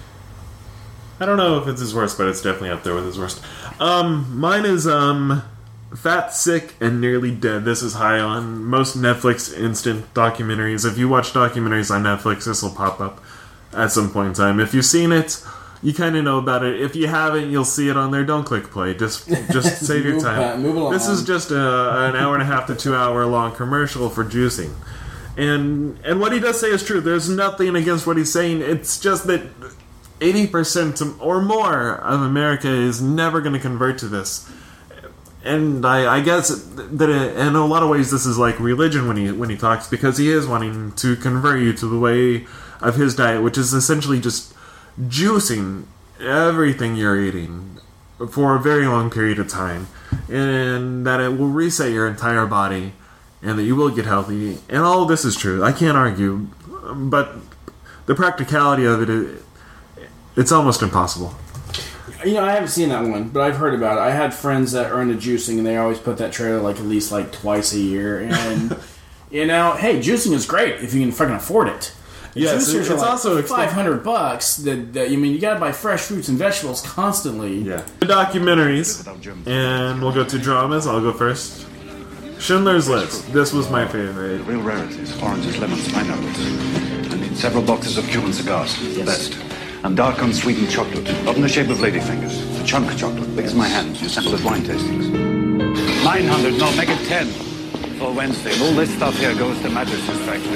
I don't know if it's his worst, but it's definitely up there with his worst. Um, mine is um. Fat, Sick, and Nearly Dead. This is high on most Netflix instant documentaries. If you watch documentaries on Netflix, this will pop up at some point in time. If you've seen it, you kind of know about it. If you haven't, you'll see it on there. Don't click play. Just just save your time. Move, move along. This is just a, an hour and a half to two hour long commercial for juicing. And, and what he does say is true. There's nothing against what he's saying. It's just that eighty percent or more of America is never going to convert to this. And I, I guess that in a lot of ways this is like religion when he when he talks, because he is wanting to convert you to the way of his diet, which is essentially just juicing everything you're eating for a very long period of time, and that it will reset your entire body, and that you will get healthy. And all of this is true. I can't argue, but the practicality of it, it it's almost impossible. You know, I haven't seen that one, but I've heard about it. I had friends that are into juicing, and they always put that trailer like at least like twice a year. And you know, hey, juicing is great if you can fucking afford it. Yes, Juicers it's are like also five hundred bucks. That, that you mean you got to buy fresh fruits and vegetables constantly. Yeah. The documentaries, and we'll go to dramas. I'll go first. Schindler's List. This was my favorite. Real rarities, oranges, lemons, pineapples. I need several boxes of Cuban cigars, the best. And dark unsweetened chocolate, not in the shape of ladyfingers. A chunk of chocolate, big as my hand. You sample at wine tastings. nine hundred, no, make it ten. For Wednesday. And all this stuff here goes to Majesty's factory.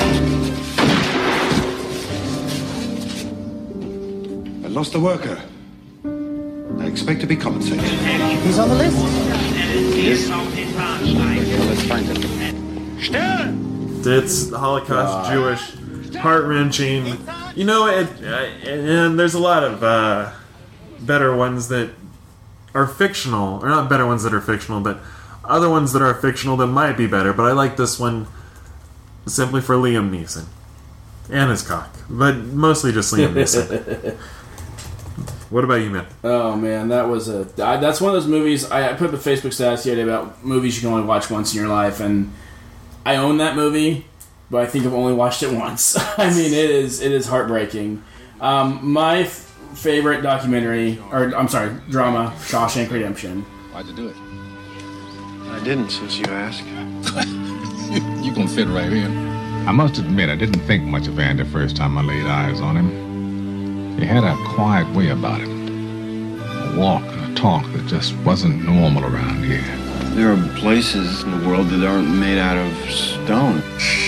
I lost a worker. I expect to be compensated. He's on the list. He is? Well, let's find him. Still! It's Holocaust, Jewish, heart-wrenching. You know, it, uh, and there's a lot of uh, better ones that are fictional, or not better ones that are fictional, but other ones that are fictional that might be better. But I like this one simply for Liam Neeson and his cock, but mostly just Liam Neeson. What about you, man? Oh man, that was a I, that's one of those movies. I, I put the Facebook status the other day about movies you can only watch once in your life, and I own that movie. But I think I've only watched it once. I mean, it is it is heartbreaking. Um, my f- favorite documentary, or I'm sorry, drama, Shawshank Redemption. Why'd you do it? I didn't, since you asked. You gonna fit right in. I must admit, I didn't think much of Andy the first time I laid eyes on him. He had a quiet way about him. A walk and a talk that just wasn't normal around here. There are places in the world that aren't made out of stone.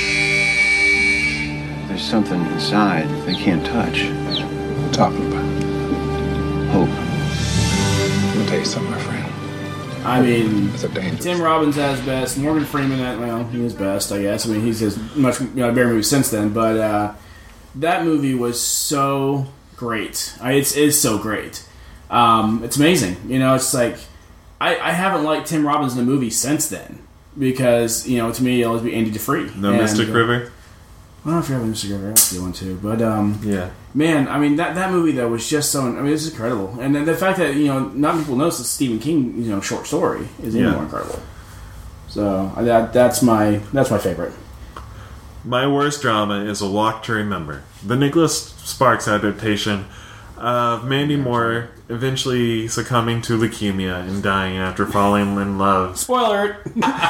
There's something inside they can't touch. What are you talking about? Hope. Let me tell you something, my friend. I mean, That's a dangerous. Tim Robbins at his best. Morgan Freeman at, well, he was best, I guess. I mean, he's his much, you know, better movies since then. But uh, that movie was so great. I, it's, it's so great. Um, it's amazing. You know, it's like, I, I haven't liked Tim Robbins in a movie since then. Because, you know, to me, it'll always be Andy Dufresne. No and, Mystic uh, River? don't know if you have Mister Cigarette. That's the one too. But um, yeah, man, I mean that, that movie though was just so. I mean, it's incredible, and then the fact that you know not many people know it's a Stephen King you know short story is even Yeah. more incredible. So uh, that that's my that's my favorite. My worst drama is A Walk to Remember, the Nicholas Sparks adaptation of Mandy Moore eventually succumbing to leukemia and dying after falling in love. Spoiler!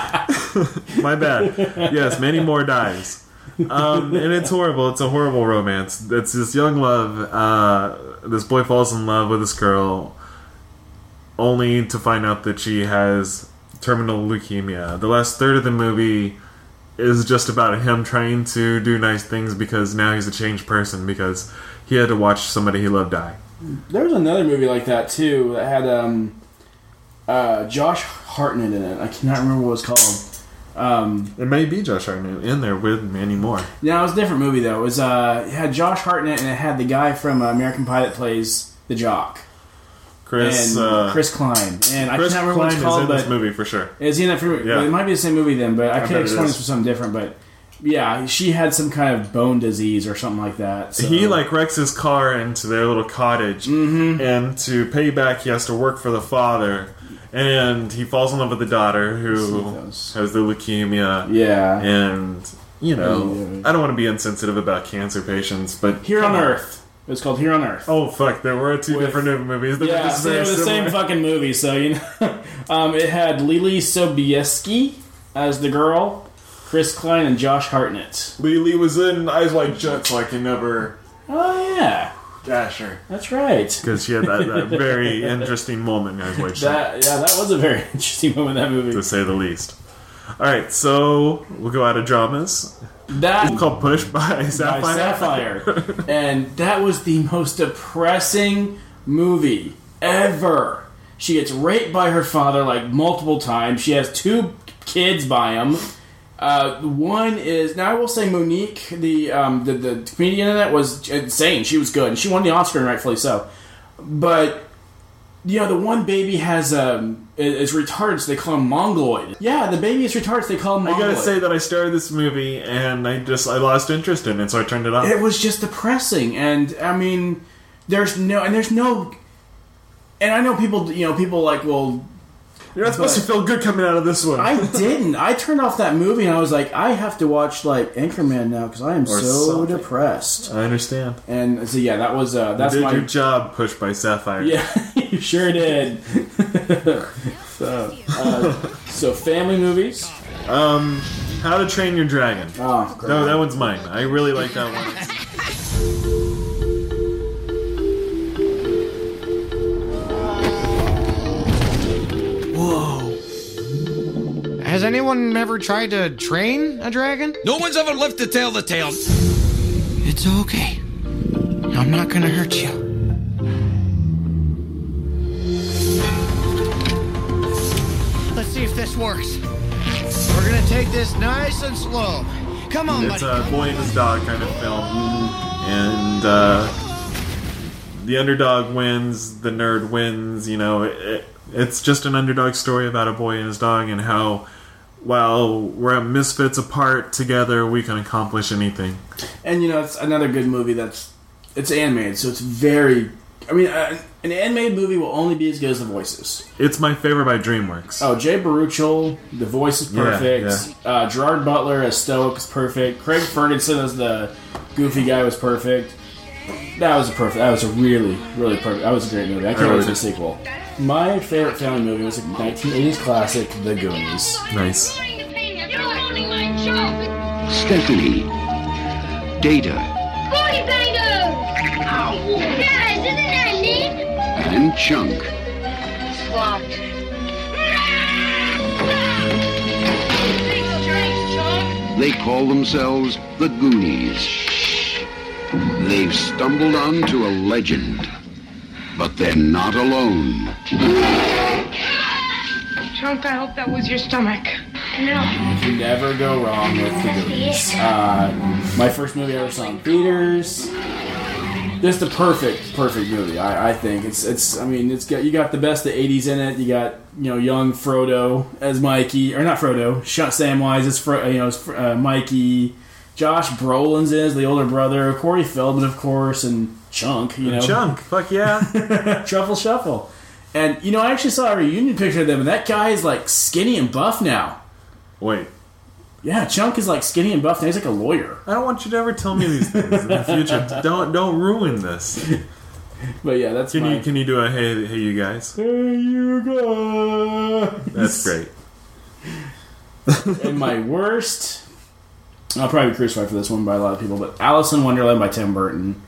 My bad. Yes, Mandy Moore dies. Um, and it's horrible. It's a horrible romance. It's this young love. Uh, this boy falls in love with this girl only to find out that she has terminal leukemia. The last third of the movie is just about him trying to do nice things because now he's a changed person because he had to watch somebody he loved die. There was another movie like that too that had um, uh, Josh Hartnett in it. I cannot remember what it was called. Um, it may be Josh Hartnett in there with Mandy Moore. No, it was a different movie though. It was uh, it had Josh Hartnett and it had the guy from uh, American Pie that plays the jock. Chris and uh, Chris Klein. And I Chris can't remember what it's Klein called. is in but this movie for sure. Is he in that movie? Yeah. Well, it might be the same movie then, but I, I can't bet it explain is. this for something different. But yeah, she had some kind of bone disease or something like that. So. He like wrecks his car into their little cottage, mm-hmm. and to pay back, he has to work for the father. And he falls in love with the daughter who has the leukemia. Yeah, and you know, yeah. I don't want to be insensitive about cancer patients, but Here on Earth. It was called Here on Earth. Oh fuck! There were two With, different movies. They yeah, were just so very they were the similar. same fucking movie. So you know, um, it had Lily Sobieski as the girl, Chris Klein, and Josh Hartnett. Lily was in Eyes Wide Shut, so I can never. Oh yeah, dash her. That's right. Because she had that, that very interesting moment in Eyes Wide Shut. That, yeah, that was a very interesting moment in that movie, to say the least. All right, so we'll go out of dramas. That it's called Push by Sapphire. By Sapphire. And that was the most depressing movie ever. She gets raped by her father like multiple times. She has two kids by him. Uh, one is now I will say Monique, the um, the the comedian in that was insane. She was good, and she won the Oscar, and rightfully so. But you know, the one baby has um is retarded, so they call him Mongoloid. Yeah, the baby is retarded, so they call him Mongoloid. I gotta say that I started this movie and I just I lost interest in it, so I turned it off. It was just depressing, and I mean, there's no and there's no, and I know people, you know, people like, well, you're not supposed to feel good coming out of this one. I didn't. I turned off that movie and I was like, I have to watch like Anchorman now because I am Or so something. depressed. I understand. And so yeah, that was uh, that's you did my your job. Pushed by Sapphire. Yeah, you sure did. so, uh, so family movies. Um, How to Train Your Dragon. Oh, great. No, that one's mine. I really like that one. Whoa. Has anyone ever tried to train a dragon? No one's ever lived to tell the tale. It's okay. I'm not gonna hurt you. Let's see if this works. We're gonna take this nice and slow. Come on, It's buddy. a boy and his dog kind of film, and uh, the underdog wins, the nerd wins. You know, it, it's just an underdog story about a boy and his dog, and how, while we're misfits apart together, we can accomplish anything. And you know, it's another good movie that's it's animated, so it's very. I mean, uh, an animated movie will only be as good as the voices. It's my favorite by DreamWorks. Oh, Jay Baruchel, the voice is Yeah, perfect. yeah. Uh, Gerard Butler as Stoic is perfect. Craig Ferguson as the goofy guy was perfect. That was a perfect. That was a really, really perfect. That was a great movie. I can't wait for the sequel. My favorite family movie was a nineteen eighties classic, The Goonies. Nice. Stephanie. Data. Forty Bango! Guys, isn't that neat? And Chunk. It's locked. They call themselves the Goonies. They've stumbled onto a legend. But they're not alone. Chunk, I hope that was your stomach. No. You can never go wrong with The Goonies. Uh, my first movie I ever saw in theaters. Just a perfect, perfect movie. I, I think it's, it's. I mean, it's got you got the best of the eighties in it. You got you know young Frodo as Mikey, or not Frodo, Samwise as Fro, you know as uh, Mikey. Josh Brolin's in as the older brother. Corey Feldman, of course, and Chunk. You know, Chunk. Fuck yeah. Truffle Shuffle. And you know, I actually saw a reunion picture of them, and that guy is like skinny and buff now. Wait. Yeah, Chunk is like skinny and buff now. He's like a lawyer. I don't want you to ever tell me these things in the future. Don't don't ruin this. But yeah, that's can my... you can you do a hey hey you guys? Hey you guys. That's great. And my worst, I'll probably be crucified for this one by a lot of people, but Alice in Wonderland by Tim Burton.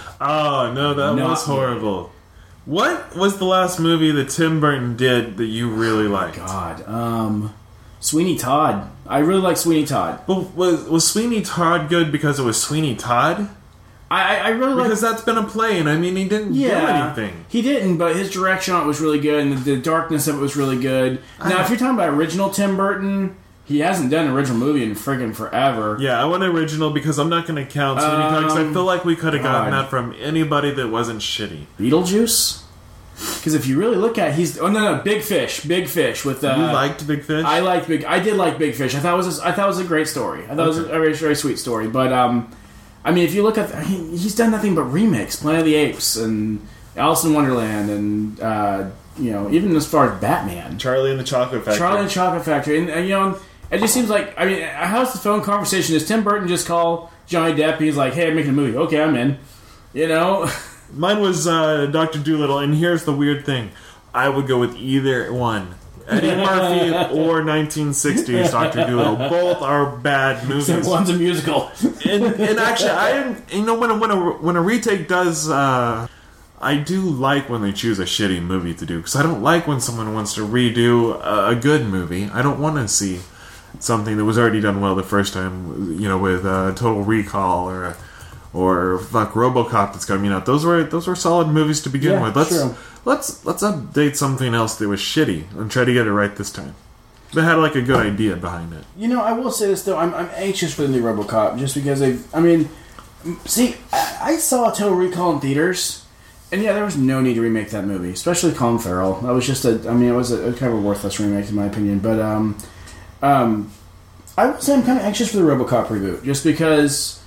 Oh no, that Not was horrible. Good. What was the last movie that Tim Burton did that you really liked? Oh, God, um, Sweeney Todd. I really like Sweeney Todd. But was was Sweeney Todd good because it was Sweeney Todd? I, I really like... Because that's been a play, and I mean, he didn't yeah, do anything. He didn't, but his direction on it was really good, and the, the darkness of it was really good. I Now, if you're talking about original Tim Burton, he hasn't done an original movie in friggin' forever. Yeah, I want original because I'm not going to count Sweeney Todd, because I feel like we could have gotten God. that from anybody that wasn't shitty. Beetlejuice? Because if you really look at it, he's... Oh, no, no, Big Fish. Big Fish with... Uh, you liked Big Fish? I liked Big... I did like Big Fish. I thought it was a, I thought it was a great story. I thought okay. it was a very, very sweet story. But, um... I mean, if you look at... I mean, he's done nothing but remakes. Planet of the Apes and Alice in Wonderland and, uh, you know, even as far as Batman. Charlie and the Chocolate Factory. Charlie and the Chocolate Factory. And, and, you know, it just seems like... I mean, how's the phone conversation? Does Tim Burton just call Johnny Depp? He's like, hey, I'm making a movie. Okay, I'm in. You know? Mine was uh, Doctor Dolittle, and here's the weird thing. I would go with either one. Eddie Murphy or nineteen sixties Doctor Dolittle. Both are bad movies. Except one's a musical. and, and actually, I am. You know, when a, when a when a retake does, uh, I do like when they choose a shitty movie to do, because I don't like when someone wants to redo a, a good movie. I don't want to see something that was already done well the first time. You know, with uh, Total Recall or or fuck RoboCop that's coming out. Those were those were solid movies to begin yeah, with. Let's. True. Let's let's update something else that was shitty and try to get it right this time. That had like a good idea behind it. You know, I will say this though. I'm I'm anxious for the new RoboCop just because they. I mean, see, I, I saw Total Recall in theaters, and yeah, there was no need to remake that movie, especially Colin Farrell. That was just a. I mean, it was a, a kind of a worthless remake in my opinion. But um, um, I will say I'm kind of anxious for the RoboCop reboot just because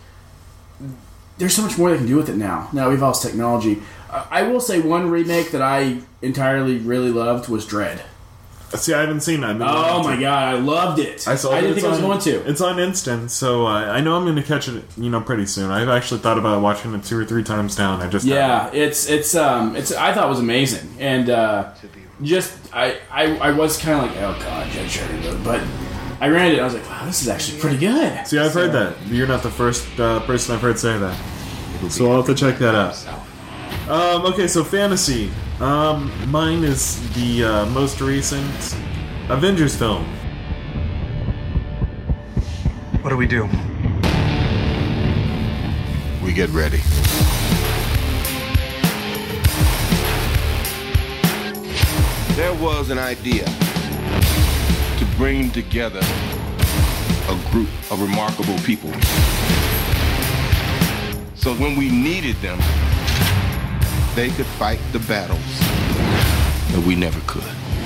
there's so much more they can do with it now. Now we've all technology. I will say one remake that I entirely really loved was Dredd. See, I haven't seen that. Oh my god, I loved it. I saw. I didn't think on, I was going to. It's on Instant, so uh, I know I'm going to catch it. You know, pretty soon. I've actually thought about watching it two or three times down. I just yeah, haven't. it's it's um it's I thought it was amazing, and uh, just I, I I was kind of like, oh god, Judge Sheridan, but I ran it. And I was like, wow, this is actually pretty good. See, I've so, heard that. You're not the first uh, person I've heard say that, so I'll have to check that out. Um, okay, so fantasy. Um, mine is the uh, most recent Avengers film. What do we do? We get ready. There was an idea to bring together a group of remarkable people. So when we needed them, they could fight the battles that we never could.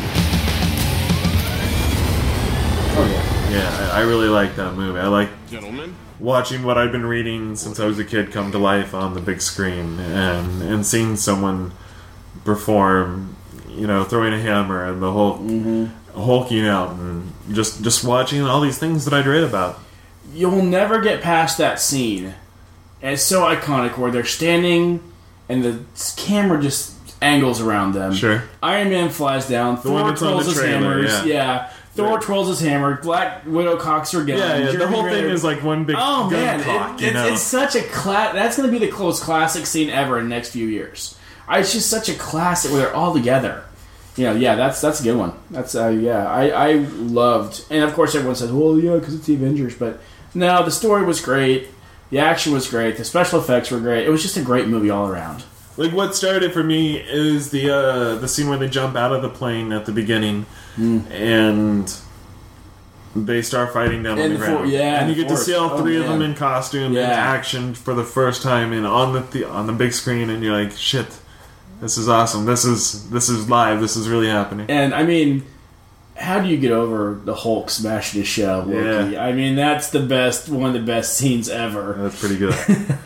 Oh yeah, yeah. I, I really like that movie. I like Gentlemen. watching what I've been reading since I was a kid come to life on the big screen, and and seeing someone perform, you know, throwing a hammer and the whole mm-hmm. hulking out, and just just watching all these things that I'd read about. You'll never get past that scene. And it's so iconic where they're standing and the camera just angles around them. Sure. Iron Man flies down. The Thor twirls his hammers. Yeah. yeah. Thor right. twirls his hammer. Black Widow cocks her gun. Yeah, yeah. Jeremy the whole Renner. thing is like one big oh, gun man. cock. It, you it's, know? it's such a class. That's going to be the close classic scene ever in the next few years. I, it's just such a classic where they're all together. You know, yeah, that's that's a good one. That's uh, yeah, I, I loved, and of course everyone says, well, yeah, because it's the Avengers, but no, the story was great. The action was great. The special effects were great. It was just a great movie all around. Like, what started for me is the uh, the scene where they jump out of the plane at the beginning, mm. and they start fighting down and on the, the ground. For, yeah, and you get force. to see all three oh, of them in costume yeah. in action for the first time, and on the th- on the big screen, and you're like, shit, this is awesome. This is this is live. This is really happening. And I mean, how do you get over the Hulk smashing his shell, Loki? Yeah. I mean, that's the best, one of the best scenes ever. That's pretty good.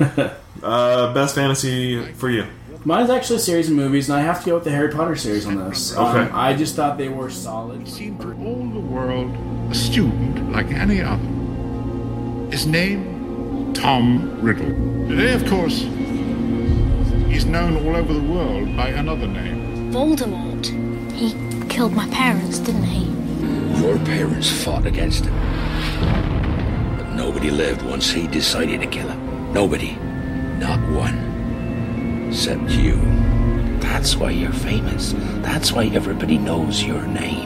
uh, best fantasy for you? Mine's actually a series of movies, and I have to go with the Harry Potter series on this. Okay. Um, I just thought they were solid. All the world a student like any other. His name, Tom Riddle. Today, of course, he's known all over the world by another name. Voldemort. He killed my parents, didn't he? Your parents fought against him. But nobody lived once he decided to kill him. Nobody. Not one. Except you. That's why you're famous. That's why everybody knows your name.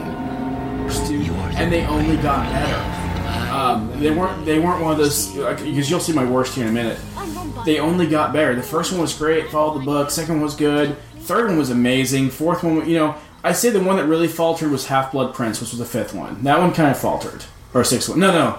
And they only got better. Um, they weren't. They weren't one of those. Because you'll see my worst here in a minute. They only got better. The first one was great. Followed the book. Second one was good. Third one was amazing. Fourth one, you know, I say the one that really faltered was Half-Blood Prince, which was the fifth one. That one kind of faltered, or sixth one. No, no.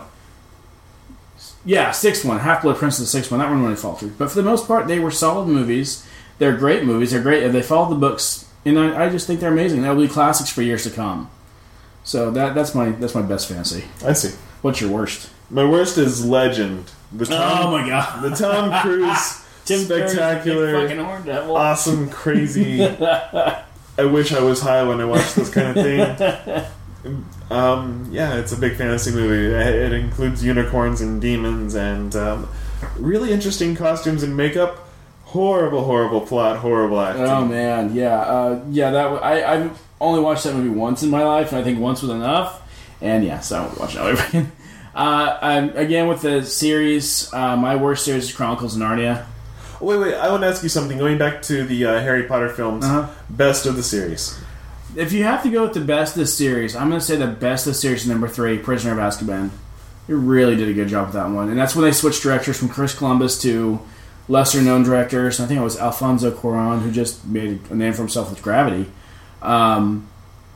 Yeah, sixth one. Half-Blood Prince is the sixth one. That one really faltered. But for the most part, they were solid movies. They're great movies. They're great. They followed the books, and I, I just think they're amazing. They'll be classics for years to come. So that that's my that's my best fantasy. I see. What's your worst? My worst is Legend. The Tom, oh my god! The Tom Cruise spectacular, awesome, crazy. I wish I was high when I watched this kind of thing. Um, yeah, it's a big fantasy movie. It includes unicorns and demons and um, really interesting costumes and makeup. Horrible, horrible plot, horrible acting. Oh man, yeah, uh, yeah. That w- I I've only watched that movie once in my life, and I think once was enough. And yeah, so I won't watch it all over again. Uh, I'm, again with the series, uh, my worst series is Chronicles of Narnia. Wait, wait, I want to ask you something. Going back to the uh, Harry Potter films, uh-huh. best of the series. If you have to go with the best of the series, I'm going to say the best of the series is number three, Prisoner of Azkaban. They really did a good job with that one. And that's when they switched directors from Chris Columbus to lesser-known directors. I think it was Alfonso Cuarón, who just made a name for himself with Gravity. Um,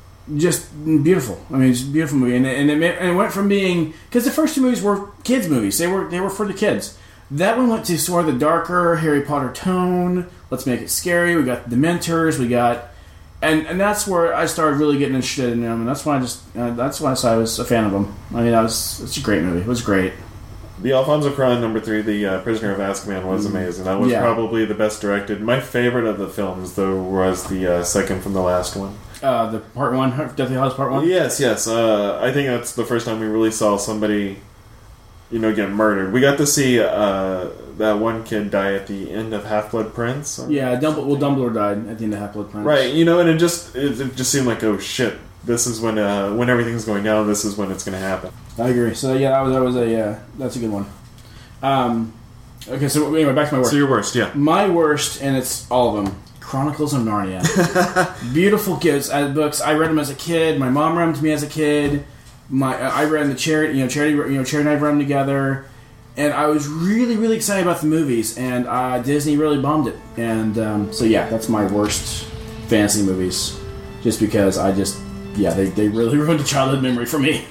just beautiful. I mean, it's a beautiful movie. And it, and it, made, and it went from being... Because the first two movies were kids' movies. They were they were for the kids. That one went to sort of the darker Harry Potter tone. Let's make it scary. We got the Dementors. We got... And and that's where I started really getting interested in them. And that's why I just... Uh, that's why I was a fan of them. I mean, that was... It's a great movie. It was great. The Alfonso Cuarón number three, The uh, Prisoner of Azkaban, was amazing. That was yeah. probably the best directed. My favorite of the films, though, was the uh, second from the last one. Uh, the part one, Deathly Hallows Part one? Yes, yes. Uh, I think that's the first time we really saw somebody, you know, get murdered. We got to see uh, that one kid die at the end of Half-Blood Prince. Yeah, Dumbledore, well, Dumbledore died at the end of Half-Blood Prince. Right, you know, and it just it, it just seemed like, oh shit, this is when uh, when everything's going down. This is when it's going to happen. I agree. So yeah, that was that was a uh, that's a good one. Um, okay, so anyway, back to my worst. So your worst, yeah. My worst, and it's all of them. Chronicles of Narnia. Beautiful kids uh, books. I read them as a kid. My mom read them to me as a kid. My uh, I read them the charity. You know, charity. You know, charity and I read them together. And I was really, really excited about the movies. And uh, Disney really bombed it. And um, so yeah, that's my worst fantasy movies. Just because I just yeah they they really ruined a childhood memory for me.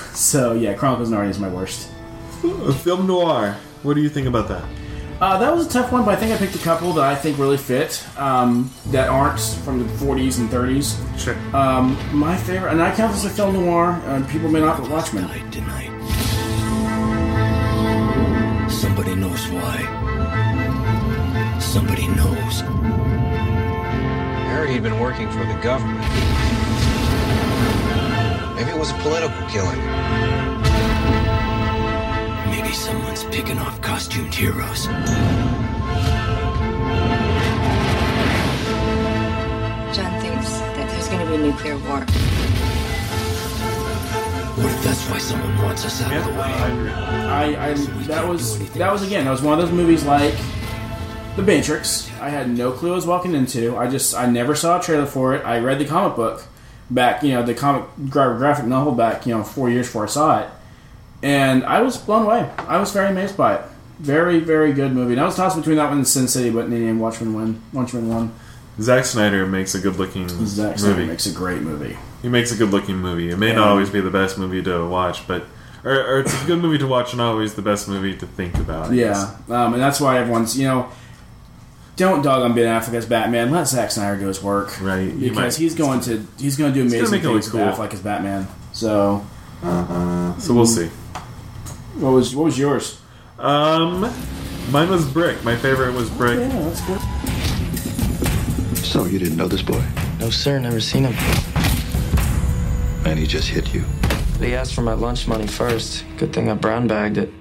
So yeah, Chronicles of Narnia is my worst. A film noir. What do you think about that? Uh, that was a tough one, but I think I picked a couple that I think really fit, um, that aren't from the forties and thirties. Sure. Um, my favorite, and I count this as a film noir, and people may not, but Watchmen. Tonight, tonight. Somebody knows why. Somebody knows. I heard he'd been working for the government. Maybe it was a political killing. Maybe someone's picking off costumed heroes. John thinks that there's going to be a nuclear war. What if that's why someone wants us out yeah, of the way? I, I, that was that was again. That was one of those movies like The Matrix. I had no clue what I was walking into. I just I never saw a trailer for it. I read the comic book back, you know, the comic graphic novel back, you know, four years before I saw it. And I was blown away. I was very amazed by it. Very, very good movie. And I was tossed between that one and Sin City, but in Watchmen won. Watchmen won. Zack Snyder makes a good-looking Zack movie. Snyder makes a great movie. He makes a good-looking movie. It may yeah. not always be the best movie to watch, but or, or it's a good movie to watch, and not always the best movie to think about. I yeah, um, and that's why everyone's you know. don't dog on Ben Affleck as Batman. Let Zack Snyder do his work, right? Because he's going to he's going to do amazing make it things look with cool. Affleck as Batman. So, so we'll see. What was what was yours? Um, mine was Brick. My favorite was Brick. Oh, yeah, that's good. So you didn't know this boy? No, sir, never seen him. And he just hit you. He asked for my lunch money first. Good thing I brown bagged it.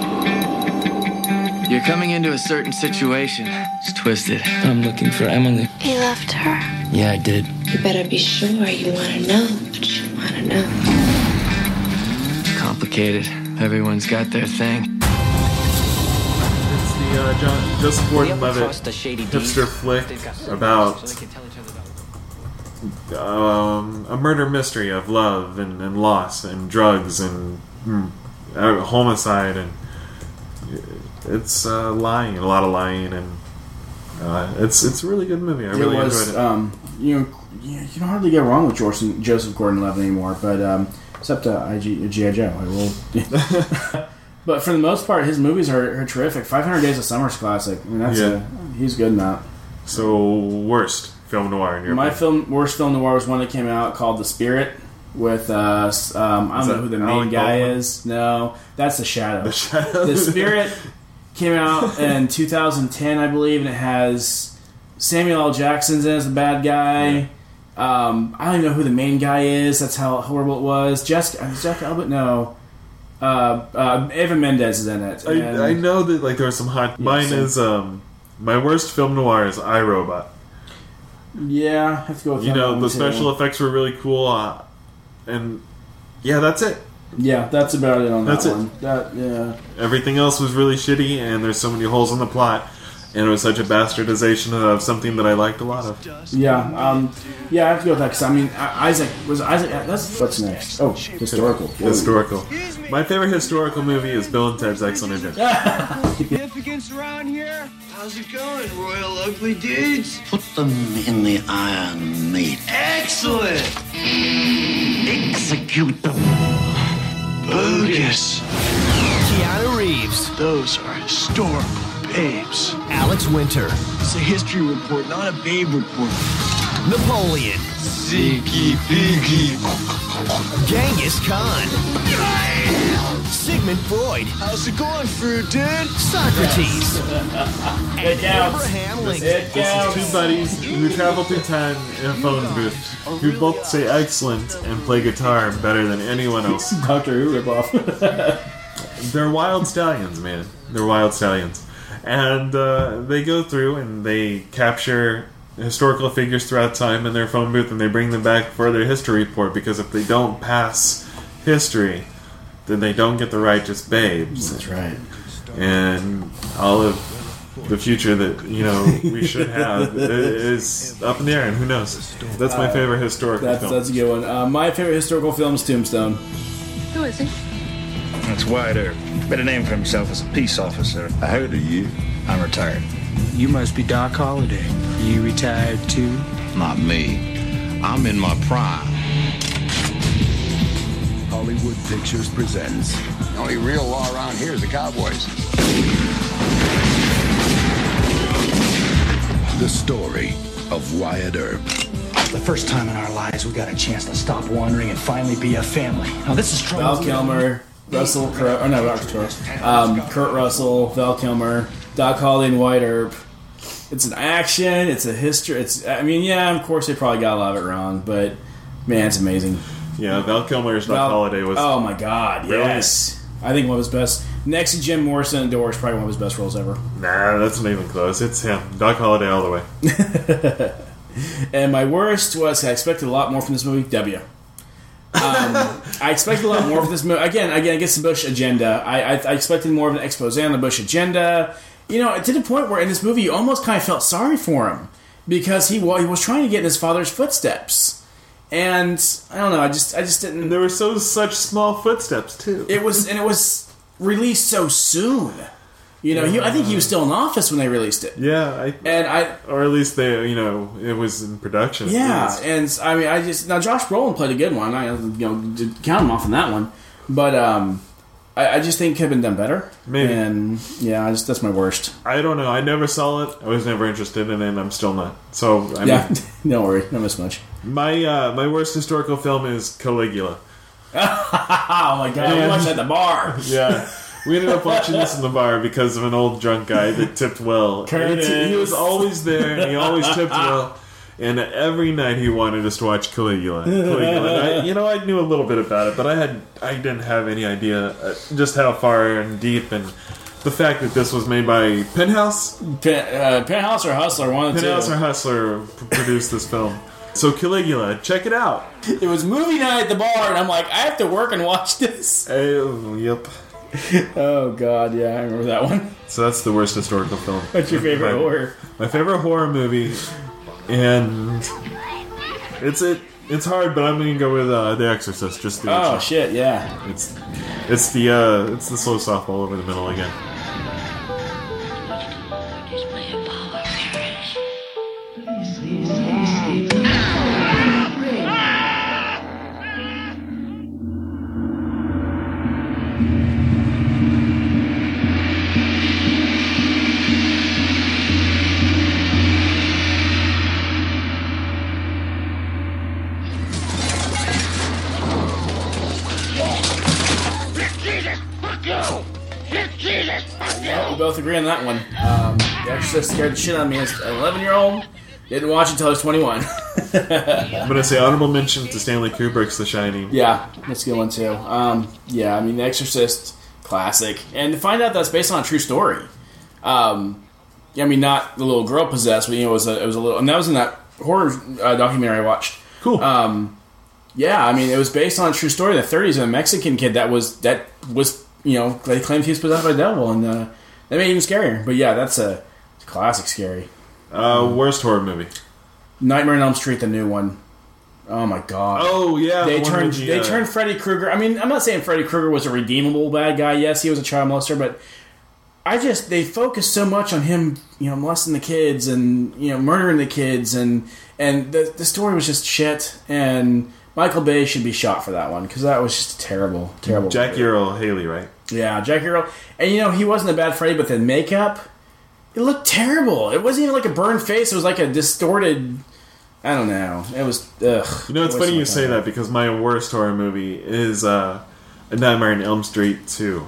You're coming into a certain situation. It's twisted. I'm looking for Emily. He left her. Yeah, I did. You better be sure you want to know what you want to know. Complicated. Everyone's got their thing. It's the uh, John, Joseph Gordon-Levitt trust a shady hipster deed? flick They've got certain about so they can tell each other the- um, a murder mystery of love and, and loss and drugs and mm, uh, homicide, and it's uh, lying, a lot of lying, and uh, it's it's a really good movie. I really it was, enjoyed it. Um, you know, you you can hardly go wrong with Joseph, Joseph Gordon-Levitt anymore, but um, except uh, I G, G I. Joe. I will. But for the most part, his movies are, are terrific. five hundred Days of Summer's classic. I mean, that's Yeah. a, he's good in that. So, worst film noir in your My opinion? film, worst film noir was one that came out called The Spirit with uh, s- um, I Is don't know that who the main Alec guy Baldwin? is. No, that's The Shadow. The Shadow. The Spirit came out in two thousand ten, I believe, and it has Samuel L. Jackson's in as the bad guy. Um, I don't even know who the main guy is. That's how horrible it was. Jessica, uh, Jessica Alba, no. Uh, uh, Eva Mendes is in it. I, and- I know that like there was some hot. Mine same. is um, my worst film noir is iRobot. Yeah, I have to go with You that know, one, the too. special effects were really cool, uh, and yeah, that's it. Yeah, that's about it on That's that it. one. That yeah. Everything else was really shitty, and there's so many holes in the plot, and it was such a bastardization of something that I liked a lot of. Yeah, um, yeah, I have to go with that because I mean, I- Isaac was Isaac. That's what's next. Oh, historical. Historical. My favorite historical movie is Bill and Ted's Excellent Adventure. Significance around here? How's it going, Royal Ugly Dudes? Put them in the iron meat. Excellent! Execute them. Bogus. Keanu Reeves. Those are historical babes. Alex Winter. It's a history report, not a babe report. Napoleon. Ziggy Biggy. Genghis Khan. Sigmund Freud. How's it going, Fruit Dude? Socrates. It counts. Abraham Lincoln. It counts. Two buddies who travel through time in a phone booth, who both say excellent and play guitar better than anyone else. Doctor Who ripoff. They're wild stallions, man. They're wild stallions. And uh, they go through and they capture historical figures throughout time in their phone booth, and they bring them back for their history report, because if they don't pass history, then they don't get the righteous babes. That's right. And all of the future that, you know, we should have is up in the air, and who knows. That's my favorite historical That's film. that's a good one. Uh, my favorite historical film is Tombstone. Who is he? That's Wyatt Earp. Better name for himself as a peace officer. I heard of you. I'm retired. You must be Doc Holliday. You retired too? Not me. I'm in my prime. Hollywood Pictures presents The only real law around here is the Cowboys. the story of Wyatt Earp. The first time in our lives we got a chance to stop wandering and finally be a family. Now this is trouble. Val Kilmer, Russell Crowe, or no, not Crowe. Um, Kurt Russell, Val Kilmer, Doc Holliday, and Wyatt Earp. It's an action. It's a history. It's. I mean, yeah, of course they probably got a lot of it wrong, but man, it's amazing. Yeah, Val Kilmer's Doc Val, Holliday was. Oh my God! brilliant. Yes, I think one of his best. Next to Jim Morrison and Doors, probably one of his best roles ever. Nah, that's not even close. It's him, Doc Holliday, all the way. And my worst was I expected a lot more from this movie. W. Um, I expected a lot more from this movie. Again, again, I guess the Bush agenda. I, I, I expected more of an expose on the Bush agenda. You know, to the point where in this movie you almost kind of felt sorry for him because he well, he was trying to get in his father's footsteps, and I don't know. I just I just didn't. There were so such small footsteps too. It was and it was released so soon. You know, he, I think he was still in office when they released it. Yeah, I, and I, or at least they, you know, it was in production. Yeah, It and I mean, I just now Josh Brolin played a good one. I you know did count him off on that one, but um, I, I just think it could have been done better. Maybe. And yeah, I just that's my worst. I don't know. I never saw it. I was never interested in it, and I'm still not. So I yeah, mean, don't worry, not miss much. My uh, my worst historical film is Caligula. Oh my god, we watched at the bar. Yeah. We ended up watching this in the bar because of an old drunk guy that tipped well. And he was always there, and he always tipped well. And every night he wanted us to watch Caligula. Caligula. And I, you know, I knew a little bit about it, but I had I didn't have any idea uh, just how far and deep, and the fact that this was made by Penthouse. Pen, uh, Penthouse or Hustler, one of the two. Penthouse or Hustler produced this film. So Caligula, check it out. It was movie night at the bar, and I'm like, I have to work and watch this. Uh, yep. Oh god, yeah, I remember that one. So that's the worst historical film. What's your favorite my, horror? My favorite horror movie, and it's it. It's hard, but I'm gonna go with uh, The Exorcist. Just the oh Exorcist. shit, yeah. It's it's the uh, it's the slow softball over the middle again. Yeah, we both agree on that one. Um, The Exorcist scared the shit out of me as an eleven-year-old. Didn't watch it until I was twenty-one. I'm gonna say honorable mention to Stanley Kubrick's The Shining. Yeah, that's a good one too. Um, yeah, I mean The Exorcist, classic, and to find out that's based on a true story. Um, I mean, not the little girl possessed, but you know, it was a, it was a little, and that was in that horror uh, documentary I watched. Cool. Um, yeah, I mean, it was based on a true story. In the thirties, a Mexican kid that was that was. You know, they claimed he was possessed by the devil, and uh, that made it even scarier. But yeah, that's a, it's a classic scary. Uh, worst horror movie? Nightmare on Elm Street, the new one. Oh my god. Oh yeah, they the turned the, they uh... turned Freddy Krueger. I mean, I'm not saying Freddy Krueger was a redeemable bad guy. Yes, he was a child molester, but I just they focused so much on him, you know, molesting the kids and you know murdering the kids, and and the the story was just shit. And Michael Bay should be shot for that one because that was just terrible, terrible. Jackie Earle Haley, right? Yeah, Jackie Earle. And you know, he wasn't a bad Freddy, but the makeup, it looked terrible. It wasn't even like a burned face. It was like a distorted, I don't know. It was, ugh. You know, it's it funny you like say that because my worst horror movie is uh, A Nightmare on Elm Street two.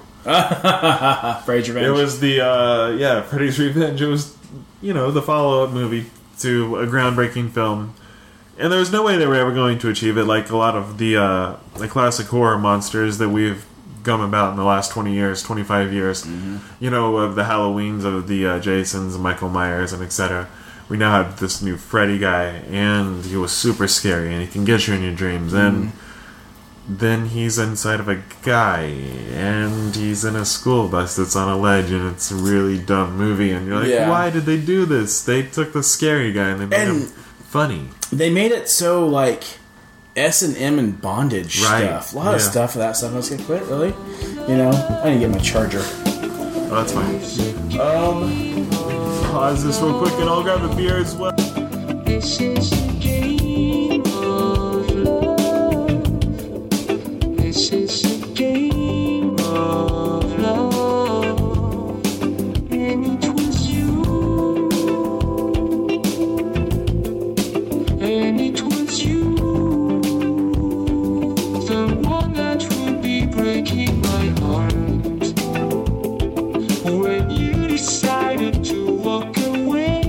Freddy's Revenge. It was the, uh, yeah, Freddy's Revenge. It was, you know, the follow-up movie to a groundbreaking film. And there was no way they were ever going to achieve it like a lot of the, uh, the classic horror monsters that we've come about in the last twenty years, twenty-five years. Mm-hmm. You know, of the Halloweens, of the uh, Jasons, Michael Myers, and et cetera. We now have this new Freddy guy, and he was super scary, and he can get you in your dreams. Mm-hmm. And then he's inside of a guy, and he's in a school bus that's on a ledge, and it's a really dumb movie. And you're like, yeah. Why did they do this? They took the scary guy and they made and him funny. They made it so like S and M and bondage right. stuff. A lot yeah. of stuff for that stuff. I was gonna quit, really? You know, I need to get my charger. Oh, that's fine. Um, pause this real quick and I'll grab a beer as well. This is a game of love. This is a game of love. And it was you. And it was you. Breaking my heart when you decided to walk away.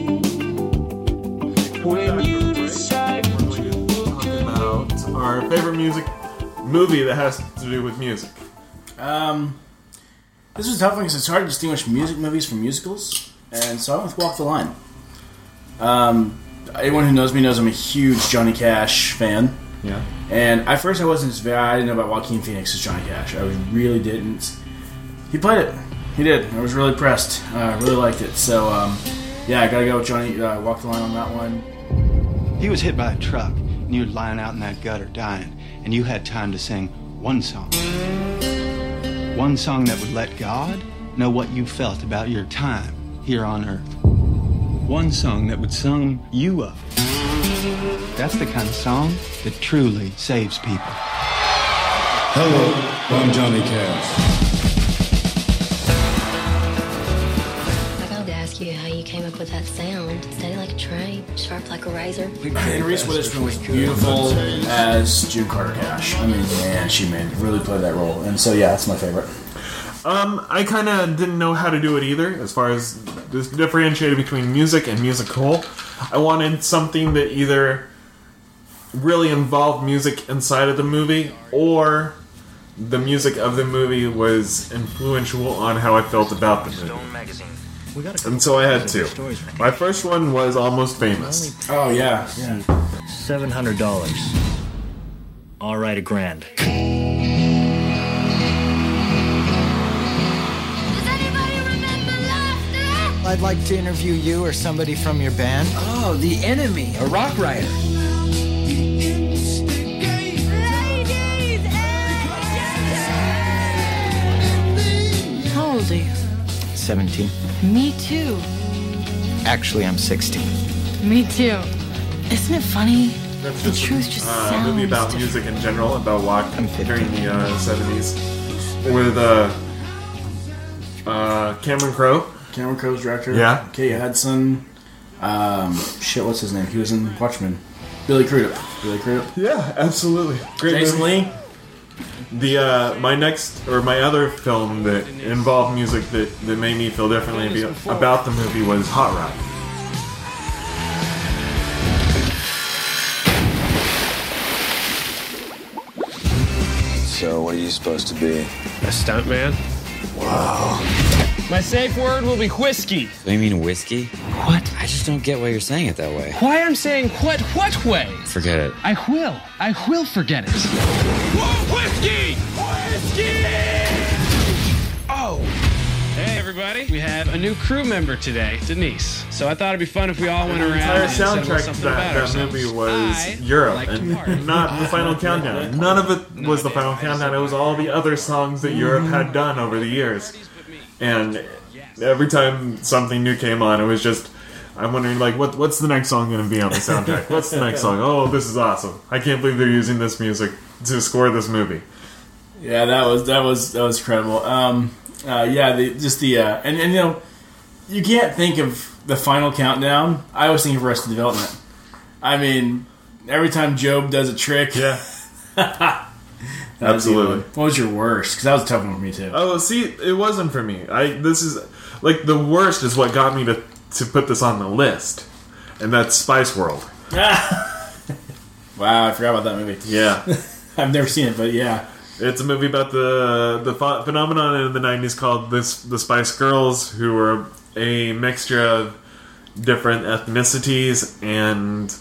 When you decided to walk away. About our favorite music movie that has to do with music. Um, this was a tough one because it's hard to distinguish music movies from musicals, and so I went with Walk the Line. Um, anyone who knows me knows I'm a huge Johnny Cash fan. Yeah. And at first I wasn't very, I didn't know about Joaquin Phoenix as Johnny Cash. I really didn't. He played it. He did. I was really impressed. I uh, really liked it. So, um, yeah, I gotta go with Johnny, uh, Walk the Line on that one. He was hit by a truck, and you were lying out in that gutter dying, and you had time to sing one song. One song that would let God know what you felt about your time here on earth. One song that would sum you up. That's the kind of song that truly saves people. Hello, I'm Johnny Cash. I gotta ask you how you came up with that sound. Steady like a train, sharp like a razor. And Reese Witherspoon was beautiful as June Carter Cash. I mean, man, she made really played that role. And so, yeah, that's my favorite. Um, I kind of didn't know how to do it either, as far as this differentiated between music and musical. I wanted something that either really involved music inside of the movie, or the music of the movie was influential on how I felt about the movie. And so I had two. My first one was Almost Famous. Oh, yeah. yeah. seven hundred dollars. All right, a grand. I'd like to interview you or somebody from your band. Oh, The Enemy, a rock writer. How old are you? seventeen. Me too. Actually, I'm sixteen. Me too. Isn't it funny? The truth just uh, sounds movie about different. music in general, about rock during the uh, seventies, with uh, uh, Cameron Crowe. Cameron Crowe's director. Yeah. Kate Hudson. Um, shit, what's his name? He was in Watchmen. Billy Crudup. Billy Crudup. Yeah, absolutely. Great Jason movie. Lee. The uh, my next or my other film that involved music that, that made me feel differently be- about the movie was Hot Rod. So, what are you supposed to be? A stuntman? Wow. My safe word will be whiskey. So you mean whiskey? What? I just don't get why you're saying it that way. Why I'm saying what what way? Forget it. I will. I will forget it. Whoa, whiskey! Whiskey! Oh. Hey, everybody. We have a new crew member today, Denise. So I thought it'd be fun if we all went The around entire and said a little soundtrack something that, about that ourselves. movie was I Europe, like to and party. not the final countdown. None of it was the final countdown. It was all the other songs that Europe had done over the years. And every time something new came on, it was just, I'm wondering, like, what what's the next song going to be on the soundtrack? What's the next song? Oh, this is awesome. I can't believe they're using this music to score this movie. Yeah, that was that was that was incredible. Um, uh, yeah, the, just the uh, and, and you know, you can't think of the final countdown. I always think of Arrested Development. I mean, every time Job does a trick, yeah, absolutely. What was your worst? Because that was a tough one for me too. Oh, see, it wasn't for me. I this is like the worst is what got me to to put this on the list, and that's Spice World. Wow, I forgot about that movie. Yeah, I've never seen it, but yeah. It's a movie about the the ph- phenomenon in the nineties called this the Spice Girls, who were a mixture of different ethnicities and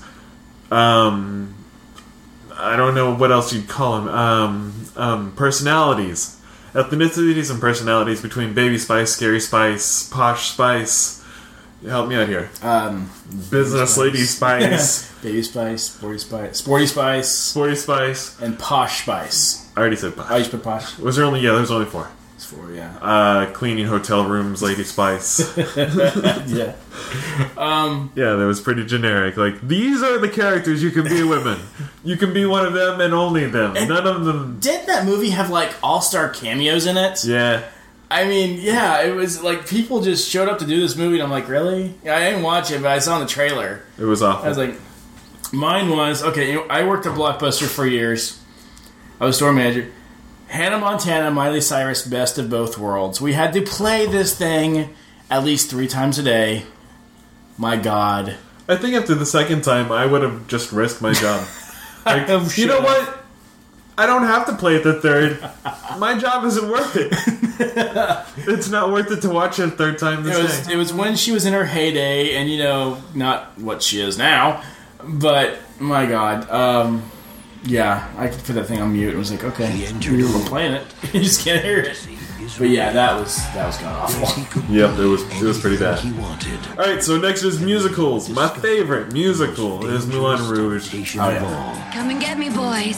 um, I don't know what else you'd call them. Um, um, personalities, ethnicities, and personalities between Baby Spice, Scary Spice, Posh Spice. Help me out here. Um, Business Baby Lady Spice, Baby Spice, Sporty Spice, Sporty Spice, Sporty Spice, and Posh Spice. I already said Posh. I just put Posh. Was there only? Yeah, there was only four. It's four, yeah. Uh, cleaning hotel rooms, Lady Spice. Yeah. Um, yeah, that was pretty generic. Like, these are the characters you can be, women. You can be one of them and only them. And None of them. Didn't that movie have like all-star cameos in it? Yeah. I mean, yeah, it was like people just showed up to do this movie, and I'm like, really? I didn't watch it, but I saw the trailer. It was awful. I was like, mine was okay. You know, I worked at Blockbuster for years. I was store manager. Hannah Montana, Miley Cyrus, Best of Both Worlds. We had to play this thing at least three times a day. My God. I think after the second time, I would have just risked my job. Like, you know what? I don't have to play it the third. My job isn't worth it. It's not worth it to watch it a third time this it was, day. It was when she was in her heyday, and, you know, not what she is now, but, my God. Um... Yeah, I could put that thing on mute. It was like, okay, you're playing it. You just can't hear it. But yeah, that was that was kind of awful. Yep, it was it was pretty bad. All right, so next is musicals. My favorite musical is Moulin Rouge. Oh yeah. Come and get me, boys.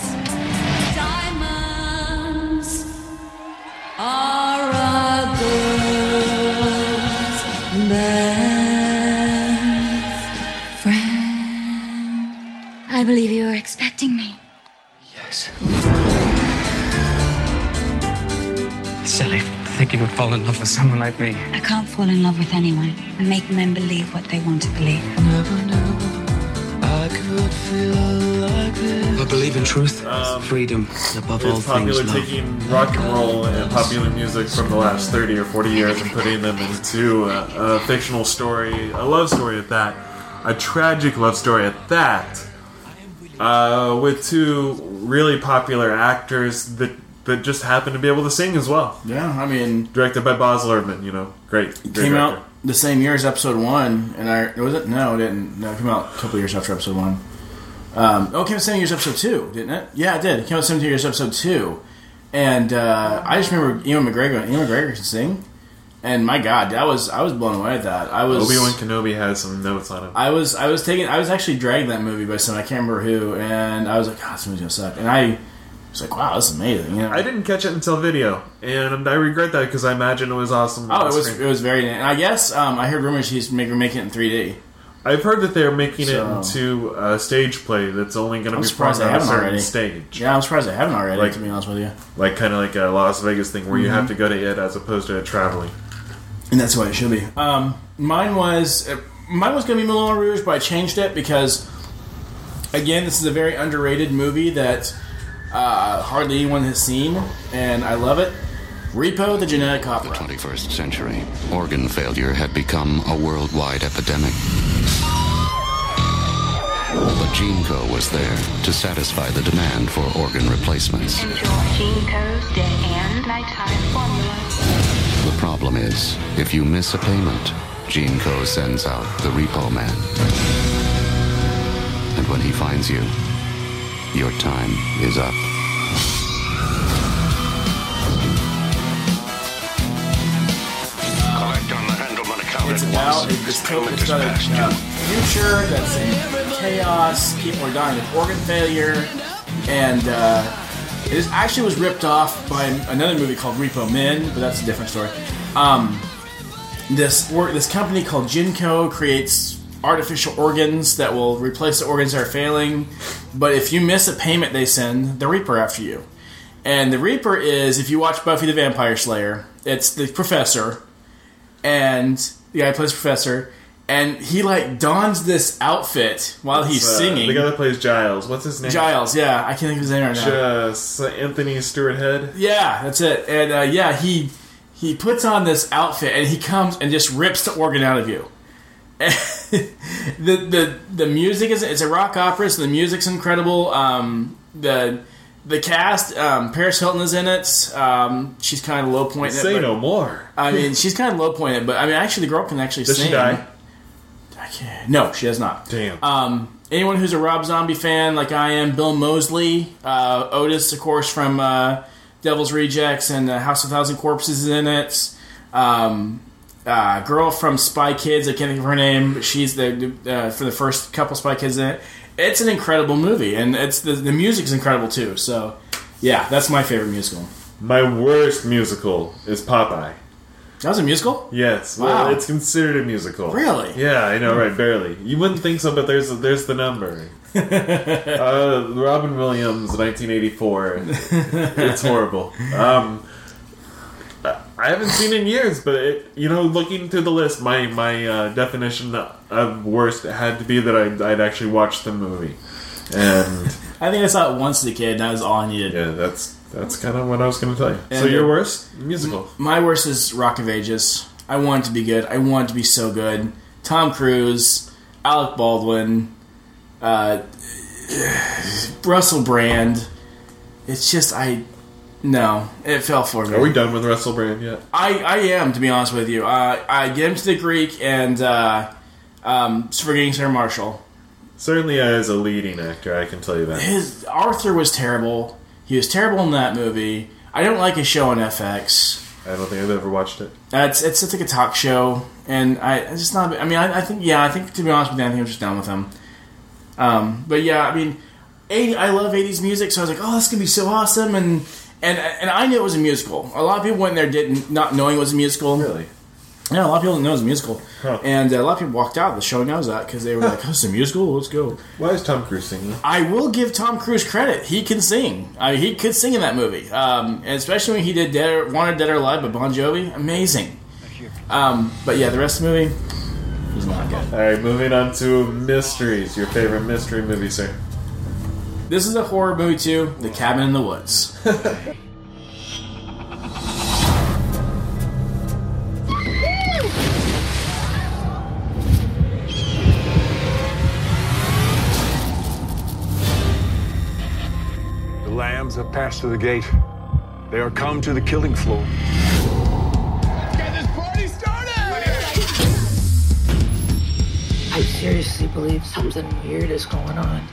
Diamonds are a girl's best friend. I believe you were expecting me. Yes. silly to think you would fall in love with someone like me. I can't fall in love with anyone and make men believe what they want to believe. Never knew I could feel like this. I believe in truth, um, freedom, and above all it's popular things, love. taking rock and roll and popular music from the last thirty or forty years and putting them into a, a fictional story, a love story at that, a tragic love story at that, uh, with two really popular actors that that just happen to be able to sing as well. Yeah, I mean... Directed by Baz Luhrmann, you know, great. great came director. out the same year as episode one, and I... Was it? No, it didn't. No, it came out a couple years after episode one. Um, oh, it came out the same year as episode two, didn't it? Yeah, it did. It came out the same year as episode two. And uh, I just remember Ewan McGregor. Ewan McGregor can sing. And my God, that was I was blown away at that. I was Obi-Wan Kenobi had some notes on him. I was I was taking I was actually dragged that movie by someone, I can't remember who, and I was like, God, this movie's gonna suck. And I was like, wow, this is amazing. You know? I didn't catch it until video, and I regret that because I imagine it was awesome. Oh, it was screen. It was very. And I guess um, I heard rumors he's making making it in three D. I've heard that they're making So- it into a stage play that's only going to I'm be surprised performed they on a haven't certain already. stage. Yeah, I'm surprised they haven't already. Like- to be honest with you, Like kind of like a Las Vegas thing where you Mhm. have to go to it as opposed to traveling. and that's what it should be. Um, mine was uh, mine was going to be Moulin Rouge, but I changed it because, again, this is a very underrated movie that uh, hardly anyone has seen, and I love it. Repo, the Genetic Opera. The twenty-first century, organ failure had become a worldwide epidemic. But GeneCo was there to satisfy the demand for organ replacements. Enjoy GeneCo's day and nighttime formula. The problem is, if you miss a payment, GeneCo sends out the repo man. And when he finds you, your time is up. It's about a dystopian, it's about a uh, future that's in chaos. People are dying of organ failure, and uh, it is, actually was ripped off by another movie called Repo Men, but that's a different story. Um, this or, this company called GeneCo creates artificial organs that will replace the organs that are failing, but if you miss a payment, they send the Reaper after you. And the Reaper is, if you watch Buffy the Vampire Slayer, it's the professor, and the guy who plays Professor, and he like dons this outfit while he's Uh, singing. The guy that plays Giles. What's his name? Giles, yeah, I can't think of his name right now. Just Anthony Stewart Head. Yeah, that's it. And uh, yeah, he he puts on this outfit and he comes and just rips the organ out of you. the the the music is it's a rock opera, so the music's incredible. Um, the the cast, um, Paris Hilton is in it. Um, she's kind of low point. in it, Say but- no more. I mean, she's kind of low point, in it, but I mean, actually, the girl can actually Does sing. she die? I can't. No, she does not. Damn. Um, anyone who's a Rob Zombie fan, like I am, Bill Moseley, uh, Otis, of course, from uh, Devil's Rejects and uh, House of Thousand Corpses is in it. Um, uh, girl from Spy Kids, I can't think of her name, but she's the uh, for the first couple Spy Kids in it. It's an incredible movie, and it's the the music's incredible too. So, yeah, that's my favorite musical. My worst musical is Popeye. That was a musical? Yes. Wow. Well, it's considered a musical. Really? Yeah, I know, right? Barely. You wouldn't think so, but there's there's the number. uh, Robin Williams, nineteen eighty-four. It's horrible. Um, I haven't seen it in years, but it, you know, looking through the list, my my uh, definition of worst had to be that I'd, I'd actually watched the movie, and I think I saw it once as a kid, and that was all I needed. yeah, that's that's kind of what I was going to tell you. And so your it- worst musical? My worst is Rock of Ages. I want it to be good. I want it to be so good. Tom Cruise, Alec Baldwin, uh, Russell Brand. It's just I. No, it fell for me. Are we done with Russell Brand yet? I, I am, to be honest with you. Uh, I get him to the Greek and uh, um, forgetting Sarah Marshall. Certainly, as a leading actor, I can tell you that. His Arthur was terrible. He was terrible in that movie. I don't like his show on F X. I don't think I've ever watched it. It's it's, it's like a talk show, and I it's just not. I mean, I, I think yeah, I think to be honest with you, I think I'm just done with him. Um, but yeah, I mean, eighty, I love eighties music, so I was like, oh, this is gonna be so awesome, and and and I knew it was a musical. A lot of people went there didn't not knowing it was a musical. Really? Yeah, a lot of people didn't know it was a musical. Huh. And uh, a lot of people walked out of the show knows that because they were like, oh, it's a musical? Let's go. Why is Tom Cruise singing? I will give Tom Cruise credit. He can sing. I mean, he could sing in that movie. Um, and especially when he did Dead or, Wanted Dead or Alive by Bon Jovi. Amazing. Um, but yeah, the rest of the movie was not good. Alright, moving on to mysteries. Your favorite mystery movie, sir? This is a horror movie too, The Cabin in the Woods. The lambs have passed to the gate. They are come to the killing floor. I seriously believe something weird is going on.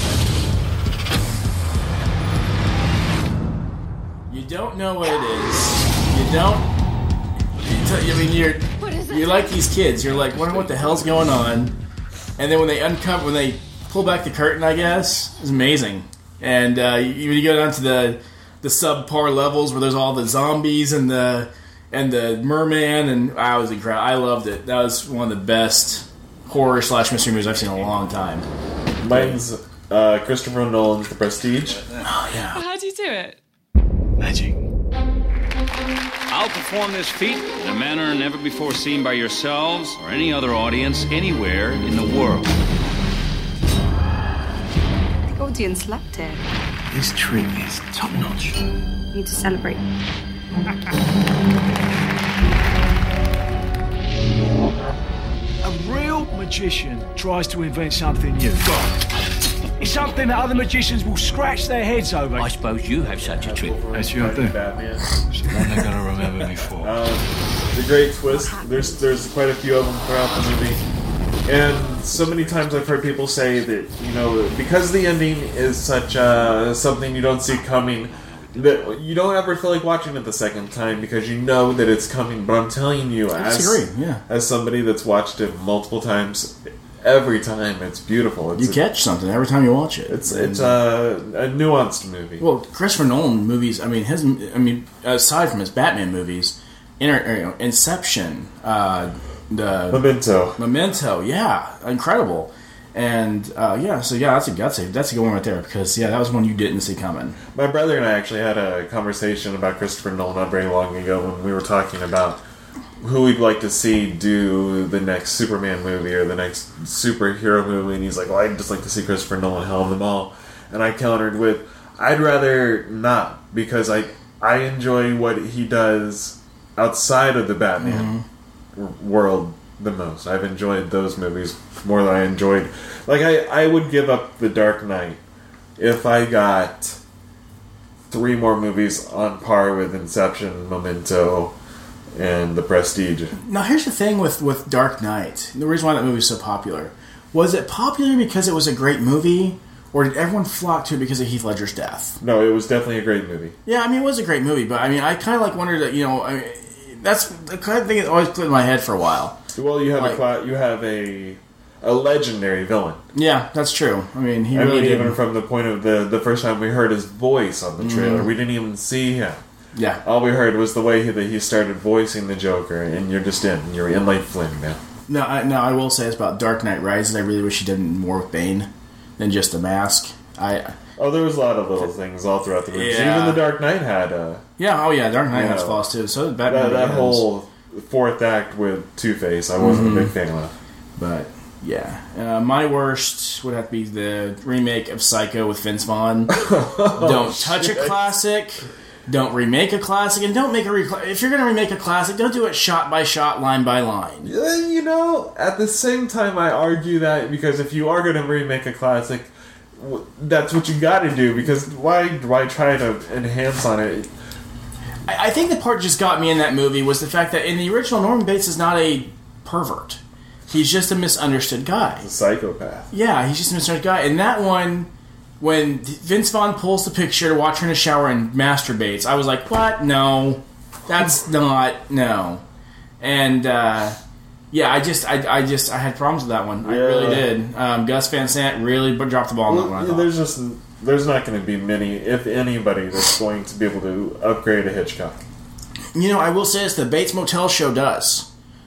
You don't know what it is. You don't. You t- I mean, you're you're like these kids. You're like, wondering what the hell's going on. And then when they uncover, when they pull back the curtain, I guess, it's amazing. And uh, you, you go down to the the subpar levels where there's all the zombies and the and the merman, and I was incredible. I loved it. That was one of the best horror slash mystery movies I've seen in a long time. Mine's uh, Christopher Nolan's The Prestige. Oh yeah. How'd you do it? Magic. I'll perform this feat in a manner never before seen by yourselves or any other audience anywhere in the world. The audience loved it. This trip is top notch. We need to celebrate. A real magician tries to invent something new. It's something that other magicians will scratch their heads over. I suppose you have such a trick. That's you up there. Batman. So one they're gonna remember me for. Um, the great twist. There's there's quite a few of them throughout the movie, and so many times I've heard people say that, you know, because the ending is such uh, something you don't see coming, that you don't ever feel like watching it the second time because you know that it's coming. But I'm telling you, I as disagree, yeah. as somebody that's watched it multiple times, every time it's beautiful. It's You a, catch something every time you watch it. It's it's a, a nuanced movie. Well, Christopher Nolan movies. I mean, his. I mean, aside from his Batman movies, Inter, or, you know, Inception, uh, the Memento, Memento, yeah, incredible. And uh, yeah, so yeah, that's a that's a that's a good one right there because yeah, that was one you didn't see coming. My brother and I actually had a conversation about Christopher Nolan not very long ago when we were talking about who we'd like to see do the next Superman movie or the next superhero movie, and he's like, well, I'd just like to see Christopher Nolan helm them all. And I countered with, I'd rather not, because I I enjoy what he does outside of the Batman mm-hmm. world the most. I've enjoyed those movies more than I enjoyed. Like, I, I would give up The Dark Knight if I got three more movies on par with Inception, Memento, and The Prestige. Now, here's the thing with, with Dark Knight. The reason why that movie is so popular. Was it popular because it was a great movie, or did everyone flock to it because of Heath Ledger's death? No, it was definitely a great movie. Yeah, I mean, it was a great movie, but I mean, I kind of like wondered that, you know, I mean, that's the kind of thing that always put in my head for a while. Well, you have like, a cla- you have a a legendary villain. Yeah, that's true. I mean, he I really mean, did. even from the point of the the first time we heard his voice on the trailer, mm. we didn't even see him. Yeah, all we heard was the way he, that he started voicing the Joker, and you're just in. You're in like Flynn now. No, I, no, I will say this about Dark Knight Rises. I really wish he did more with Bane than just the mask. I oh, there was a lot of little things all throughout the movie. Yeah. Even the Dark Knight had a yeah. Oh yeah, Dark Knight has know, flaws too. So did Batman. That, that whole fourth act with Two-Face, I wasn't mm-hmm. a big fan of. But yeah, uh, my worst would have to be the remake of Psycho with Vince Vaughn. oh, Don't touch shit. a classic. Don't remake a classic, and don't make a re- if you're going to remake a classic, don't do it shot by shot, line by line. Yeah, you know, at the same time, I argue that because if you are going to remake a classic, that's what you got to do. Because why why try to enhance on it? I, I think the part that just got me in that movie was the fact that in the original, Norman Bates is not a pervert. He's just a misunderstood guy. He's a psychopath. Yeah, he's just a misunderstood guy. And that one, when Vince Vaughn pulls the picture to watch her in a shower and masturbates, I was like, what? No. That's not, no. And, uh, yeah, I just, I, I just, I had problems with that one. I yeah. really did. Um, Gus Van Sant really dropped the ball on well, that one, I yeah, thought. There's just, there's not going to be many, if anybody, that's going to be able to upgrade a Hitchcock. You know, I will say this, the Bates Motel show does.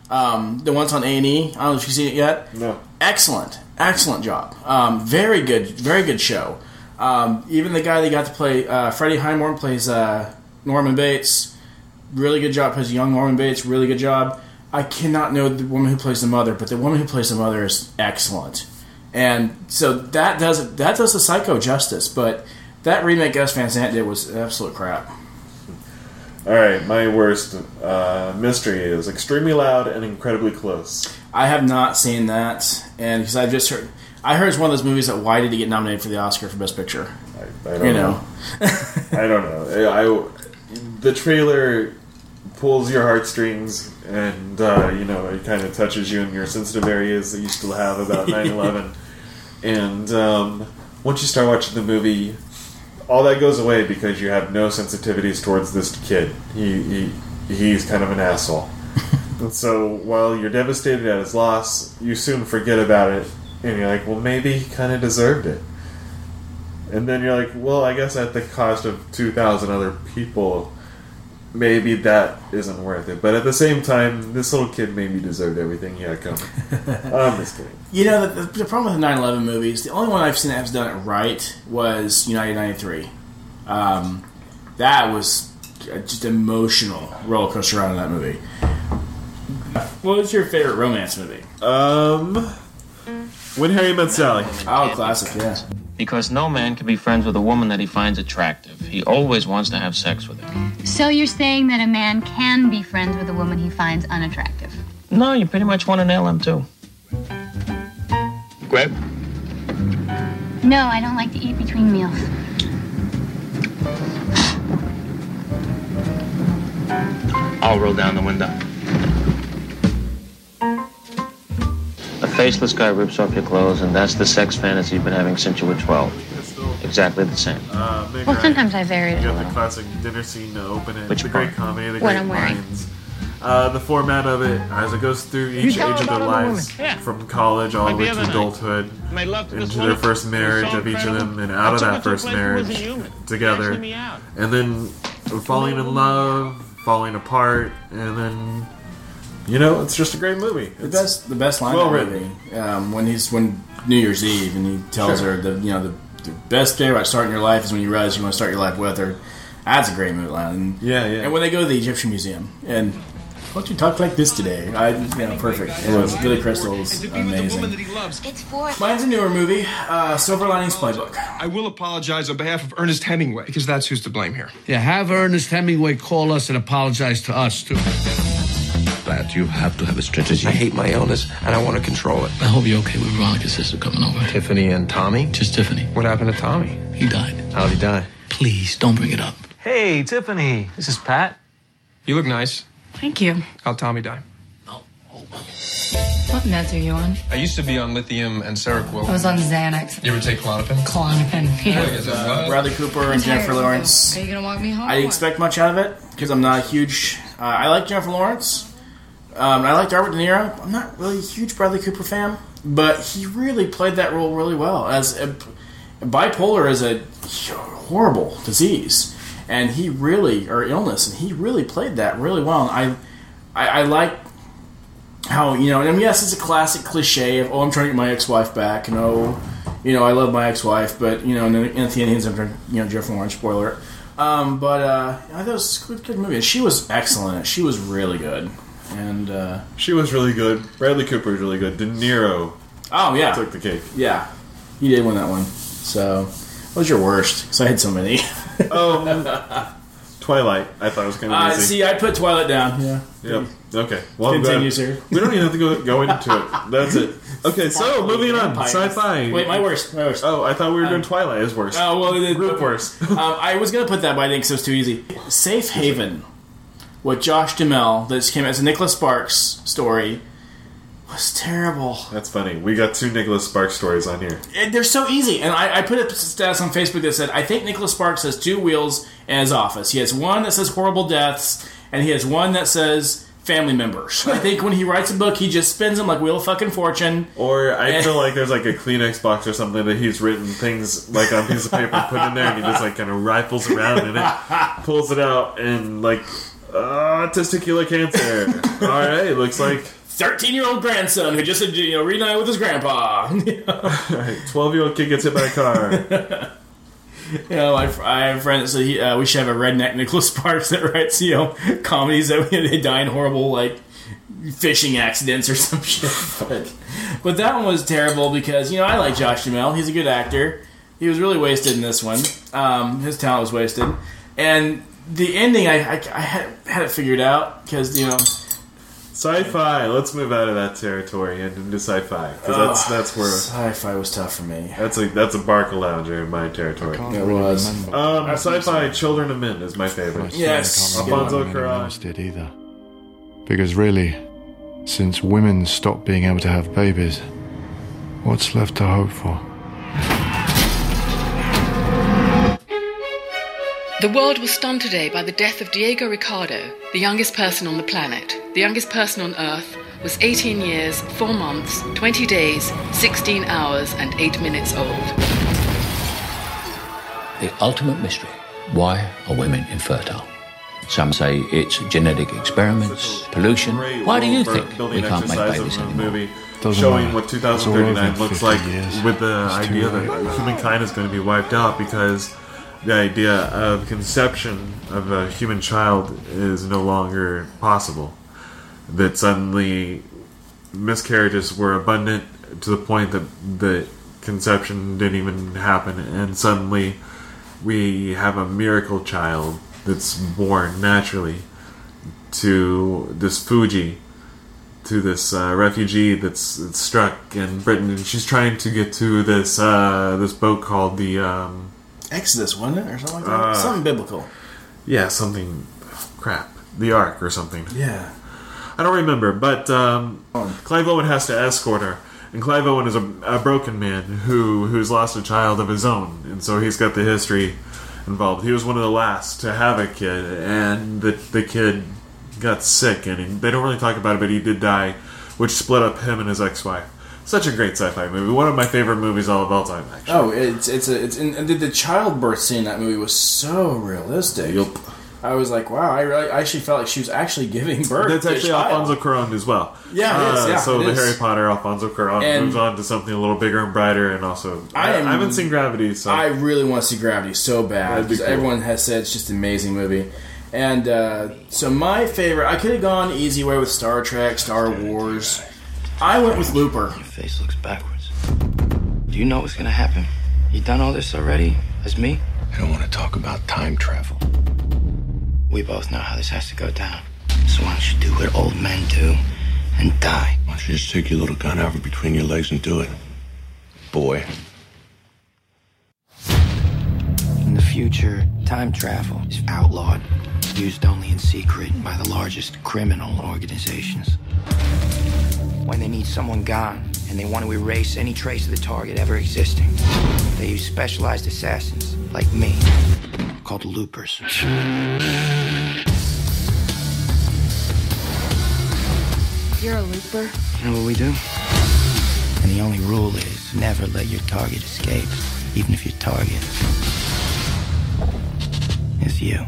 Um, the one's on A and E. I don't know if you've seen it yet. No. Excellent, excellent job. Um, very good, very good show. Um, even the guy that got to play uh, Freddie Highmore plays uh, Norman Bates. Really good job. Plays young Norman Bates. Really good job. I cannot know the woman who plays the mother, but the woman who plays the mother is excellent. And so that does that does the Psycho justice. But that remake Gus Van Sant did was absolute crap. All right, my worst uh, mystery is Extremely Loud and Incredibly Close. I have not seen that, and because I've just heard, I heard it's one of those movies that why did he get nominated for the Oscar for Best Picture? I, I don't you know. know. I don't know. I, the trailer pulls your heartstrings, and uh, you know it kind of touches you in your sensitive areas that you still have about nine eleven. And um, once you start watching the movie, all that goes away because you have no sensitivities towards this kid. He, he he's kind of an asshole. And so while you're devastated at his loss, you soon forget about it, and you're like, well, maybe he kind of deserved it. And then you're like, well, I guess at the cost of two thousand other people, maybe that isn't worth it. But at the same time, this little kid maybe deserved everything he had coming. I'm just kidding. You know, the, the problem with the nine eleven movies, the only one I've seen that has done it right was United ninety-three. Um, that was just emotional roller coaster ride in that movie. What was your favorite romance movie? Um, When Harry Met Sally. Oh, classic, yeah. Because no man can be friends with a woman that he finds attractive. He always wants to have sex with her. So you're saying that a man can be friends with a woman he finds unattractive? No, you pretty much want to nail him, too. Greg? No, I don't like to eat between meals. I'll roll down the window. A faceless guy rips off your clothes, and that's the sex fantasy you've been having since you were twelve. Exactly the same. Uh, Meg Well, Ryan. sometimes I vary it You a got the little. classic dinner scene to open it. Which the part? great comedy, the What great I'm wearing. lines. Uh, the format of it, as it goes through You each tell age of about their other lives, women. Yeah. from college all the Like way the to other night. adulthood, Made love to this into woman. their first It was marriage so of each of incredible. them, and out of I took that her to a first place where it was marriage a human. together, Asking me out. and then falling in love, falling apart, and then you know it's just a great movie. The It's best, the best line well in the movie, um, when he's when New Year's Eve and he tells Sure. her the you know the, the best day about starting your life is when you realize you want to start your life with her. That's a great movie line. And, yeah, yeah. And when they go to the Egyptian Museum and don't you talk like this today? I you know perfect. It was Billy Crystal's amazing. It's for Mine's a newer movie, uh, Silver Linings Playbook. I will apologize on behalf of Ernest Hemingway, because that's who's to blame here. Yeah, have Ernest Hemingway call us and apologize to us, too. That you have to have a strategy. I hate my illness, and I want to control it. I hope you're okay with Veronica's sister coming over. Tiffany and Tommy? Just Tiffany. What happened to Tommy? He died. How'd he die? Please, don't bring it up. Hey, Tiffany. This is Pat. You look nice. Thank you. How'd Tommy die? What meds are you on? I used to be on lithium and Seroquel. I was on Xanax. You ever take Klonopin? Klonopin. Yeah. Uh, Bradley Cooper and I'm Jennifer tired. Lawrence. Are you gonna walk me home? I didn't expect much out of it because I'm not a huge. Uh, I like Jennifer Lawrence. Um, I like Robert De Niro. I'm not really a huge Bradley Cooper fan, but he really played that role really well. As a, bipolar is a horrible disease, and he really or illness, and he really played that really well. And I, I, I like how you know. And I mean, yes, it's a classic cliche of oh, I'm trying to get my ex-wife back, and oh, you know, I love my ex-wife, but you know, and at the end, I'm trying, you know, Jennifer Lawrence spoiler. Um, but uh, I thought it was a good, good movie. And she was excellent. She was really good. And uh, she was really good. Bradley Cooper was really good. De Niro. Oh yeah, took the cake. Yeah, he did win that one. So, what was your worst? Because I had so many. um, Twilight. I thought it was kind of uh, easy. See, I put Twilight down. Yeah. Yep. Okay. Well, Continue, I'm sir. We don't even have to go go into it. That's it. Okay. So moving on. Vampires. Sci-fi. Wait, my worst. My worst. Oh, I thought we were doing Um, Twilight as worst. Oh well, the group worst. um, I was gonna put that, but I didn't because it was too easy. Safe Haven with Josh Duhamel. That just came out as a Nicholas Sparks story. Was terrible. That's funny. We got two Nicholas Sparks stories on here. And they're so easy. And I, I put a status on Facebook that said, I think Nicholas Sparks has two wheels in his office. He has one that says horrible deaths, and he has one that says family members. I think when he writes a book, he just spins them like Wheel of Fucking Fortune. Or I And- feel like there's like a Kleenex box or something that he's written things like on a piece of paper and put in there, and he just like kind of rifles around in it, pulls it out, and like, uh, testicular cancer. All right, looks like thirteen-year-old grandson who just you know reunited with his grandpa. You know? twelve-year-old kid gets hit by a car. You know, I, I have a friend that said he, uh, we should have a redneck Nicholas Sparks that writes, you know, comedies that they die in horrible, like, fishing accidents or some shit. But, but that one was terrible because, you know, I like Josh Duhamel. He's a good actor. He was really wasted in this one. Um, his talent was wasted. And the ending, I, I, I had, had it figured out because, you know... Sci-fi. Let's move out of that territory and into sci-fi because that's that's where sci-fi was tough for me. That's a that's a Barcalounger in my territory. It was. Um, sci-fi. Children of Men is my favorite. Yes, Alfonso I Cuarón. did either, because really, since women stopped being able to have babies, what's left to hope for? The world was stunned today by the death of Diego Ricardo, the youngest person on the planet. The youngest person on Earth was eighteen years, four months, twenty days, sixteen hours, and eight minutes old. The ultimate mystery. Why are women infertile? Some say it's genetic experiments, pollution. Why do you think we can't make babies anymore? Movie Doesn't showing matter. what two thousand thirty-nine looks like with the idea that humankind is going to be wiped out because the idea of conception of a human child is no longer possible. That suddenly miscarriages were abundant to the point that the conception didn't even happen, and suddenly we have a miracle child that's born naturally to this Fuji, to this uh, refugee that's, that's struck in Britain, and she's trying to get to this uh, this boat called the um, Exodus, wasn't it, or something like that? Uh, something biblical. Yeah, something crap, the Ark or something. Yeah, I don't remember, but um, Clive Owen has to escort her, and Clive Owen is a, a broken man who who's lost a child of his own, and so he's got the history involved. He was one of the last to have a kid, and the the kid got sick, and he, they don't really talk about it, but he did die, which split up him and his ex-wife. Such a great sci-fi movie. One of my favorite movies all of all time, actually. Oh, it's it's a it's and the, the childbirth scene in that movie was so realistic. Yep. I was like, wow, I, really, I actually felt like she was actually giving birth. That's to actually a child. Alfonso Cuarón as well. Yeah, it is, Uh, yeah, so it the is. Harry Potter Alfonso Cuarón And moves on to something a little bigger and brighter, and also I, I, am, I haven't seen Gravity, so I really want to see Gravity so bad. That'd be cool. Everyone has said it's just an amazing movie. And uh, so my favorite, I could have gone easy way with Star Trek, Star Wars. I went with Looper. Your face looks backwards. Do you know what's gonna happen? You done all this already? As me? I don't want to talk about time travel. We both know how this has to go down. So why don't you do what old men do and die? Why don't you just take your little gun out between your legs and do it, boy? In the future, time travel is outlawed, used only in secret by the largest criminal organizations. When they need someone gone and they want to erase any trace of the target ever existing, they use specialized assassins like me, called loopers. You're a looper? You know what we do? And the only rule is never let your target escape, even if your target is you.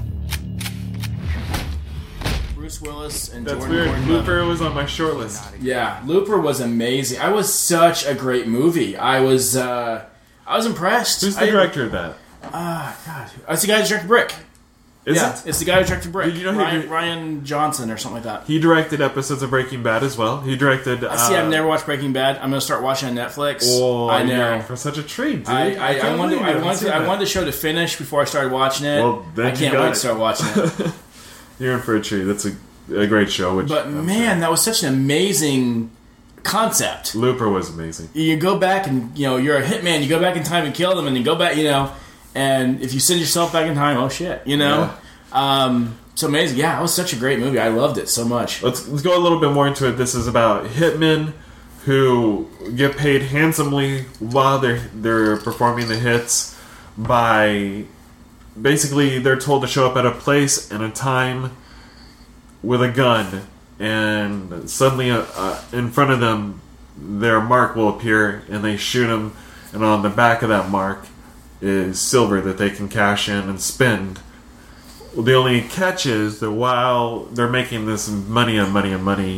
Bruce Willis and That's Jordan weird. Gordon Looper was on my short list. Yeah, Looper was amazing. I was such a great movie. I was, uh, I was impressed. Who's the I, director of that? Ah, uh, God, it's the guy who directed Brick. Is yeah, it? It's the guy who directed Brick. Did you know he Ryan, did- Ryan Johnson or something like that. He directed episodes of Breaking Bad as well. He directed. Uh, See, I've never watched Breaking Bad. I'm going to start watching on Netflix. Oh, I know. you're in for such a treat, dude. I, I, I, can't wanted, believe you I, haven't wanted, seen I that. wanted the show to finish before I started watching it. Well, then I you can't got wait it. to start watching it. You're in for a treat. That's a, a great show. Which But I'm man, that was such an amazing concept. Looper was amazing. You go back and, you know, you're a hitman. You go back in time and kill them, and then go back, you know, and if you send yourself back in time, oh shit, you know? Um, it's amazing. Yeah, it was such a great movie. I loved it so much. Let's, let's go a little bit more into it. This is about hitmen who get paid handsomely while they're they're performing the hits by basically they're told to show up at a place and a time with a gun, and suddenly uh, uh, in front of them their mark will appear, and they shoot them, and on the back of that mark is silver that they can cash in and spend. Well, the only catch is that while they're making this money and money and money,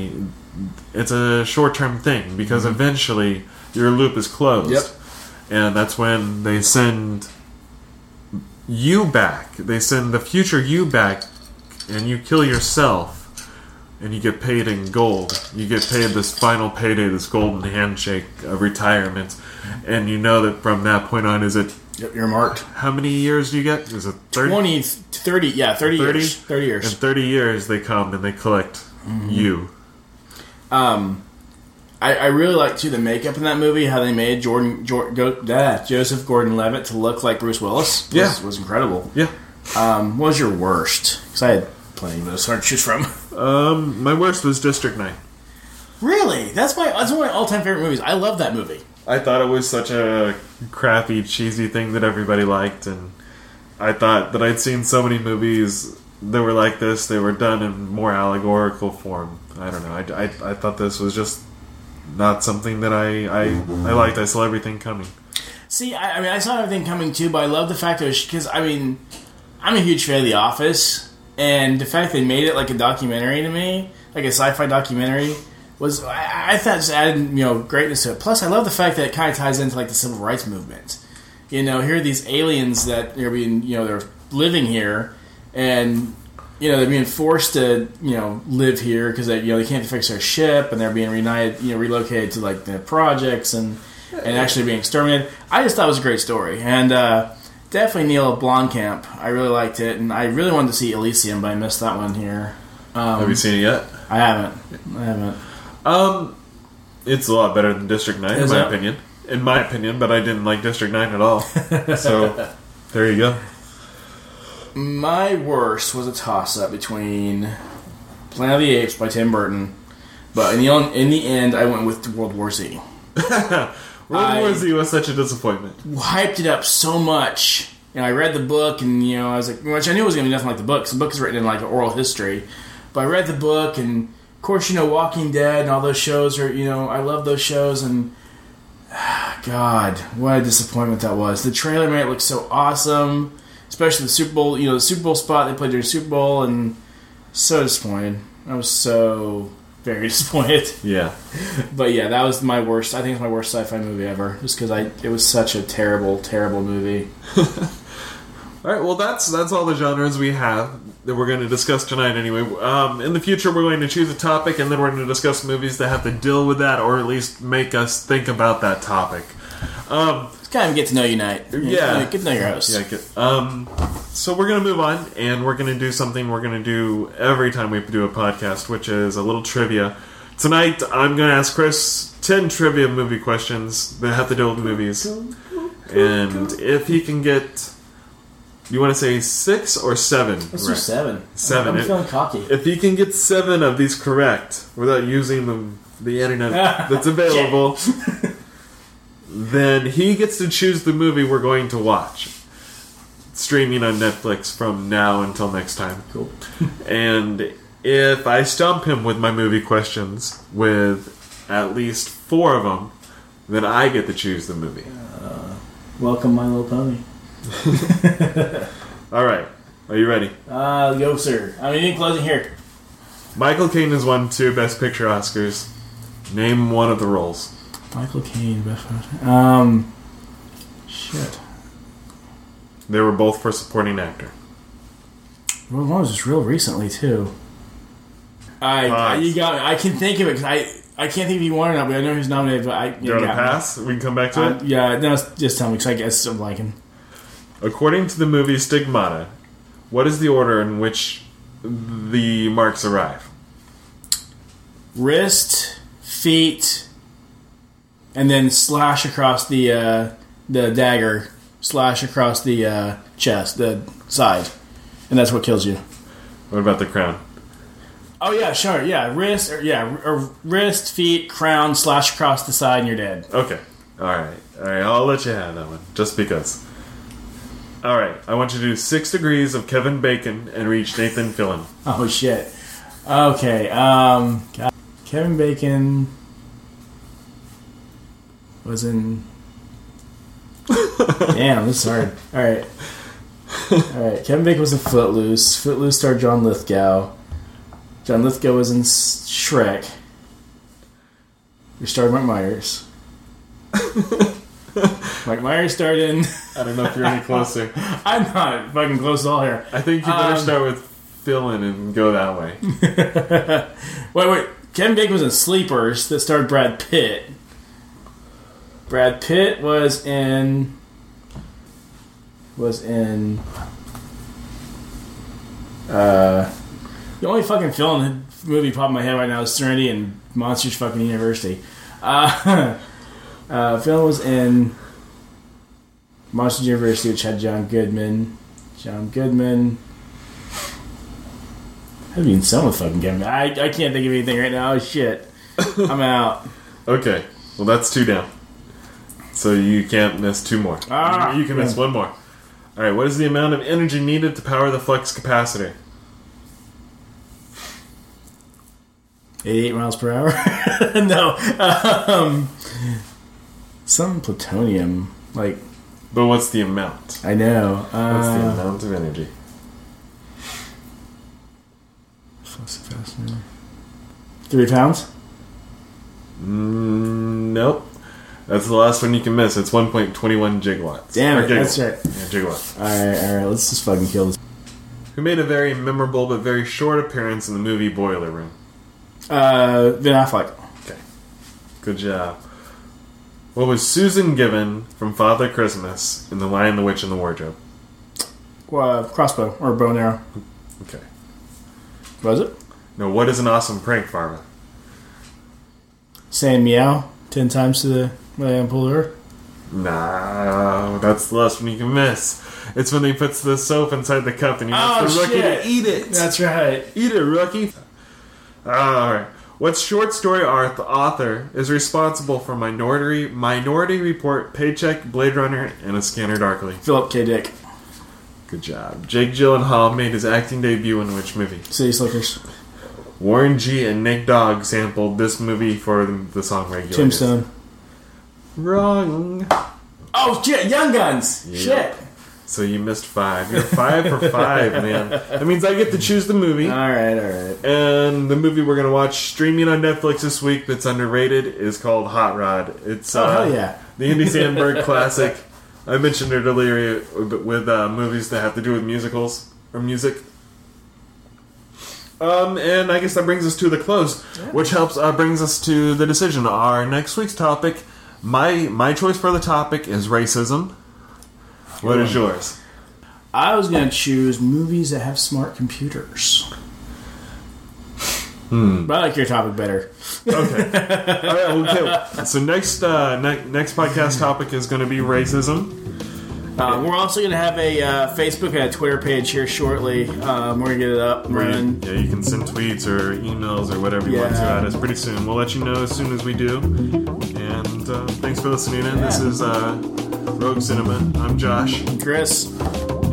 it's a short-term thing because Mhm. eventually your loop is closed. Yep. And that's when they send you back. They send the future you back, and you kill yourself, and you get paid in gold. You get paid this final payday, this golden handshake of retirement, and you know that from that point on, is it... Yep, you're marked. How many years do you get? Is it thirty? twenty, thirty, yeah, thirty, thirty years. thirty years. In thirty years, they come and they collect Mhm. you. Um, I, I really like too the makeup in that movie. How they made Jordan, Jor, go, ah, Joseph Gordon-Levitt to look like Bruce Willis. Was, Yeah. was incredible. Yeah. Um, what was your worst? Because I had plenty of those hard to choose from. Um, my worst was District nine. Really? That's my that's one of my all time favorite movies. I love that movie. I thought it was such a crappy, cheesy thing that everybody liked, and I thought that I'd seen so many movies that were like this. They were done in more allegorical form. I don't know. I, I, I thought this was just not something that I, I, I liked. I saw everything coming. See, I, I mean, I saw everything coming too, but I love the fact that because I mean, I'm a huge fan of The Office, and the fact they made it like a documentary to me, like a sci-fi documentary, was I, I thought just added you know greatness to it. Plus, I love the fact that it kind of ties into like the civil rights movement. You know, here are these aliens that are being you know they're living here, and you know they're being forced to you know live here because they you know they can't fix their ship, and they're being reunited you know relocated to like the projects and and actually being exterminated. I just thought it was a great story, and uh, definitely Neil Blomkamp. I really liked it, and I really wanted to see Elysium, but I missed that one here. Um, Have you seen it yet? I haven't. I haven't. Um, it's a lot better than District nine, Is in my it? opinion. In my opinion, but I didn't like District nine at all. So, there you go. My worst was a toss-up between Planet of the Apes by Tim Burton, but in the in the end, I went with World War Z. World I- War Z was such a disappointment. Hyped it up so much, and I read the book, and you know, I was like, which I knew it was going to be nothing like the book. 'Cause the book is written in like oral history, but I read the book, and of course, you know, Walking Dead and all those shows are, you know, I love those shows, and God, what a disappointment that was. The trailer made it look so awesome, especially the Super Bowl, you know, the Super Bowl spot they played during the Super Bowl, and so disappointed. I was so very disappointed. Yeah. But yeah, that was my worst. I think it's my worst sci-fi movie ever, just because I it was such a terrible, terrible movie. All right, well, that's that's all the genres we have that we're going to discuss tonight anyway. Um, in the future, we're going to choose a topic, and then we're going to discuss movies that have to deal with that, or at least make us think about that topic. Um, It's kind of get to know you night. Yeah. Get to know your host. Yeah, get, um, so we're going to move on, and we're going to do something we're going to do every time we do a podcast, which is a little trivia. Tonight, I'm going to ask Chris ten trivia movie questions that have to deal with movies. And if he can get... You want to say six or seven? Let's do seven. Seven. I'm feeling cocky. If he can get seven of these correct without using the, the internet that's available, then he gets to choose the movie we're going to watch. Streaming on Netflix from now until next time. Cool. And if I stump him with my movie questions with at least four of them, then I get to choose the movie. Uh, welcome, My Little Pony. All right. Are you ready? Uh, go, sir. I mean, in closing here. Michael Caine has won two Best Picture Oscars. Name one of the roles. Michael Caine, Best Picture. Um, shit. They were both for supporting actor. Well, one was just real recently too. I, I you got me. I can think of it because I I can't think if he won or not, but I know he's nominated. But I Do you want to pass? We can come back to uh, it. Yeah, no, just tell me because I guess I'm blanking. According to the movie Stigmata, what is the order in which the marks arrive? Wrist, feet, and then slash across the uh, the dagger, slash across the uh, chest, the side, and that's what kills you. What about the crown? Oh yeah, sure, yeah, wrist, or, yeah, or wrist, feet, crown, slash across the side, and you're dead. Okay, all right, all right. I'll let you have that one, just because. All right, I want you to do Six Degrees of Kevin Bacon and reach Nathan Fillion. Oh shit. Okay. Um, God. Kevin Bacon was in. Damn, this is hard. All right. All right. Kevin Bacon was in Footloose. Footloose starred John Lithgow. John Lithgow was in Shrek. We starred Mike Myers. Mike Myers starred in... I don't know if you're any closer. I'm not fucking close at all here. I think you better Um, start with fill-in and go that way. Wait, wait. Kevin Bacon was in Sleepers that starred Brad Pitt. Brad Pitt was in... Was in... Uh... The only fucking film movie popping in my head right now is Serenity and Monsters fucking University. Uh... uh film was in... Monsters University, which had John Goodman. John Goodman... I haven't even someone fucking Kevin. I, I can't think of anything right now. Oh, shit. I'm out. Okay. Well, that's two down. So you can't miss two more. Ah, you, you can miss yeah. one more. Alright, what is the amount of energy needed to power the flux capacitor? eighty-eight miles per hour? No. Um, some plutonium. Like. But what's the amount? I know. Uh, What's the amount of energy? Three pounds? Mm, nope. That's the last one you can miss. It's one point two one gigawatts. Damn Or it, gigawatts. that's right. Yeah, gigawatts. Alright, alright, let's just fucking kill this. Who made a very memorable but very short appearance in the movie Boiler Room? Uh, Ben Affleck. Okay. Good job. What was Susan given from Father Christmas in The Lion, the Witch, and the Wardrobe? Uh, crossbow, or bow and arrow. Okay. Was it? No, what is an awesome prank, Farva? Saying meow ten times to the Lion puller. Nah, that's the last one you can miss. It's when he puts the soap inside the cup and he wants Oh, the rookie shit. to eat it. That's right. Eat it, rookie. Alright. What short story art the author is responsible for Minority Minority Report, Paycheck, Blade Runner, and A Scanner Darkly? Philip K. Dick. Good job. Jake Gyllenhaal made his acting debut in which movie? City Slickers. Warren G and Nick Dogg sampled this movie for the, the song Regulators. Tombstone. Wrong. Oh, shit, Young Guns. Yeah. Shit. So you missed five. You're five for five, man. That means I get to choose the movie. Alright, alright. And the movie we're going to watch streaming on Netflix this week that's underrated is called Hot Rod. It's Oh, uh, hell yeah. the Andy Samberg classic. I mentioned it earlier with uh, movies that have to do with musicals or music. Um, and I guess that brings us to the close, which helps uh, brings us to the decision. Our next week's topic, my my choice for the topic is racism. What is yours? I was going to choose movies that have smart computers. Hmm. But I like your topic better. Okay. All right, okay. So next uh, ne- next podcast topic is going to be racism. Um, we're also going to have a uh, Facebook and a Twitter page here shortly. Um, we're going to get it up and Where you- running. yeah, you can send tweets or emails or whatever you want to Yeah. at us pretty soon. We'll let you know as soon as we do. And uh, thanks for listening in. This is uh, Rogue Cinema. I'm Josh. Chris.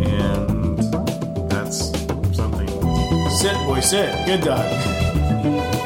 And that's something. Sit, boy, sit. Good dog.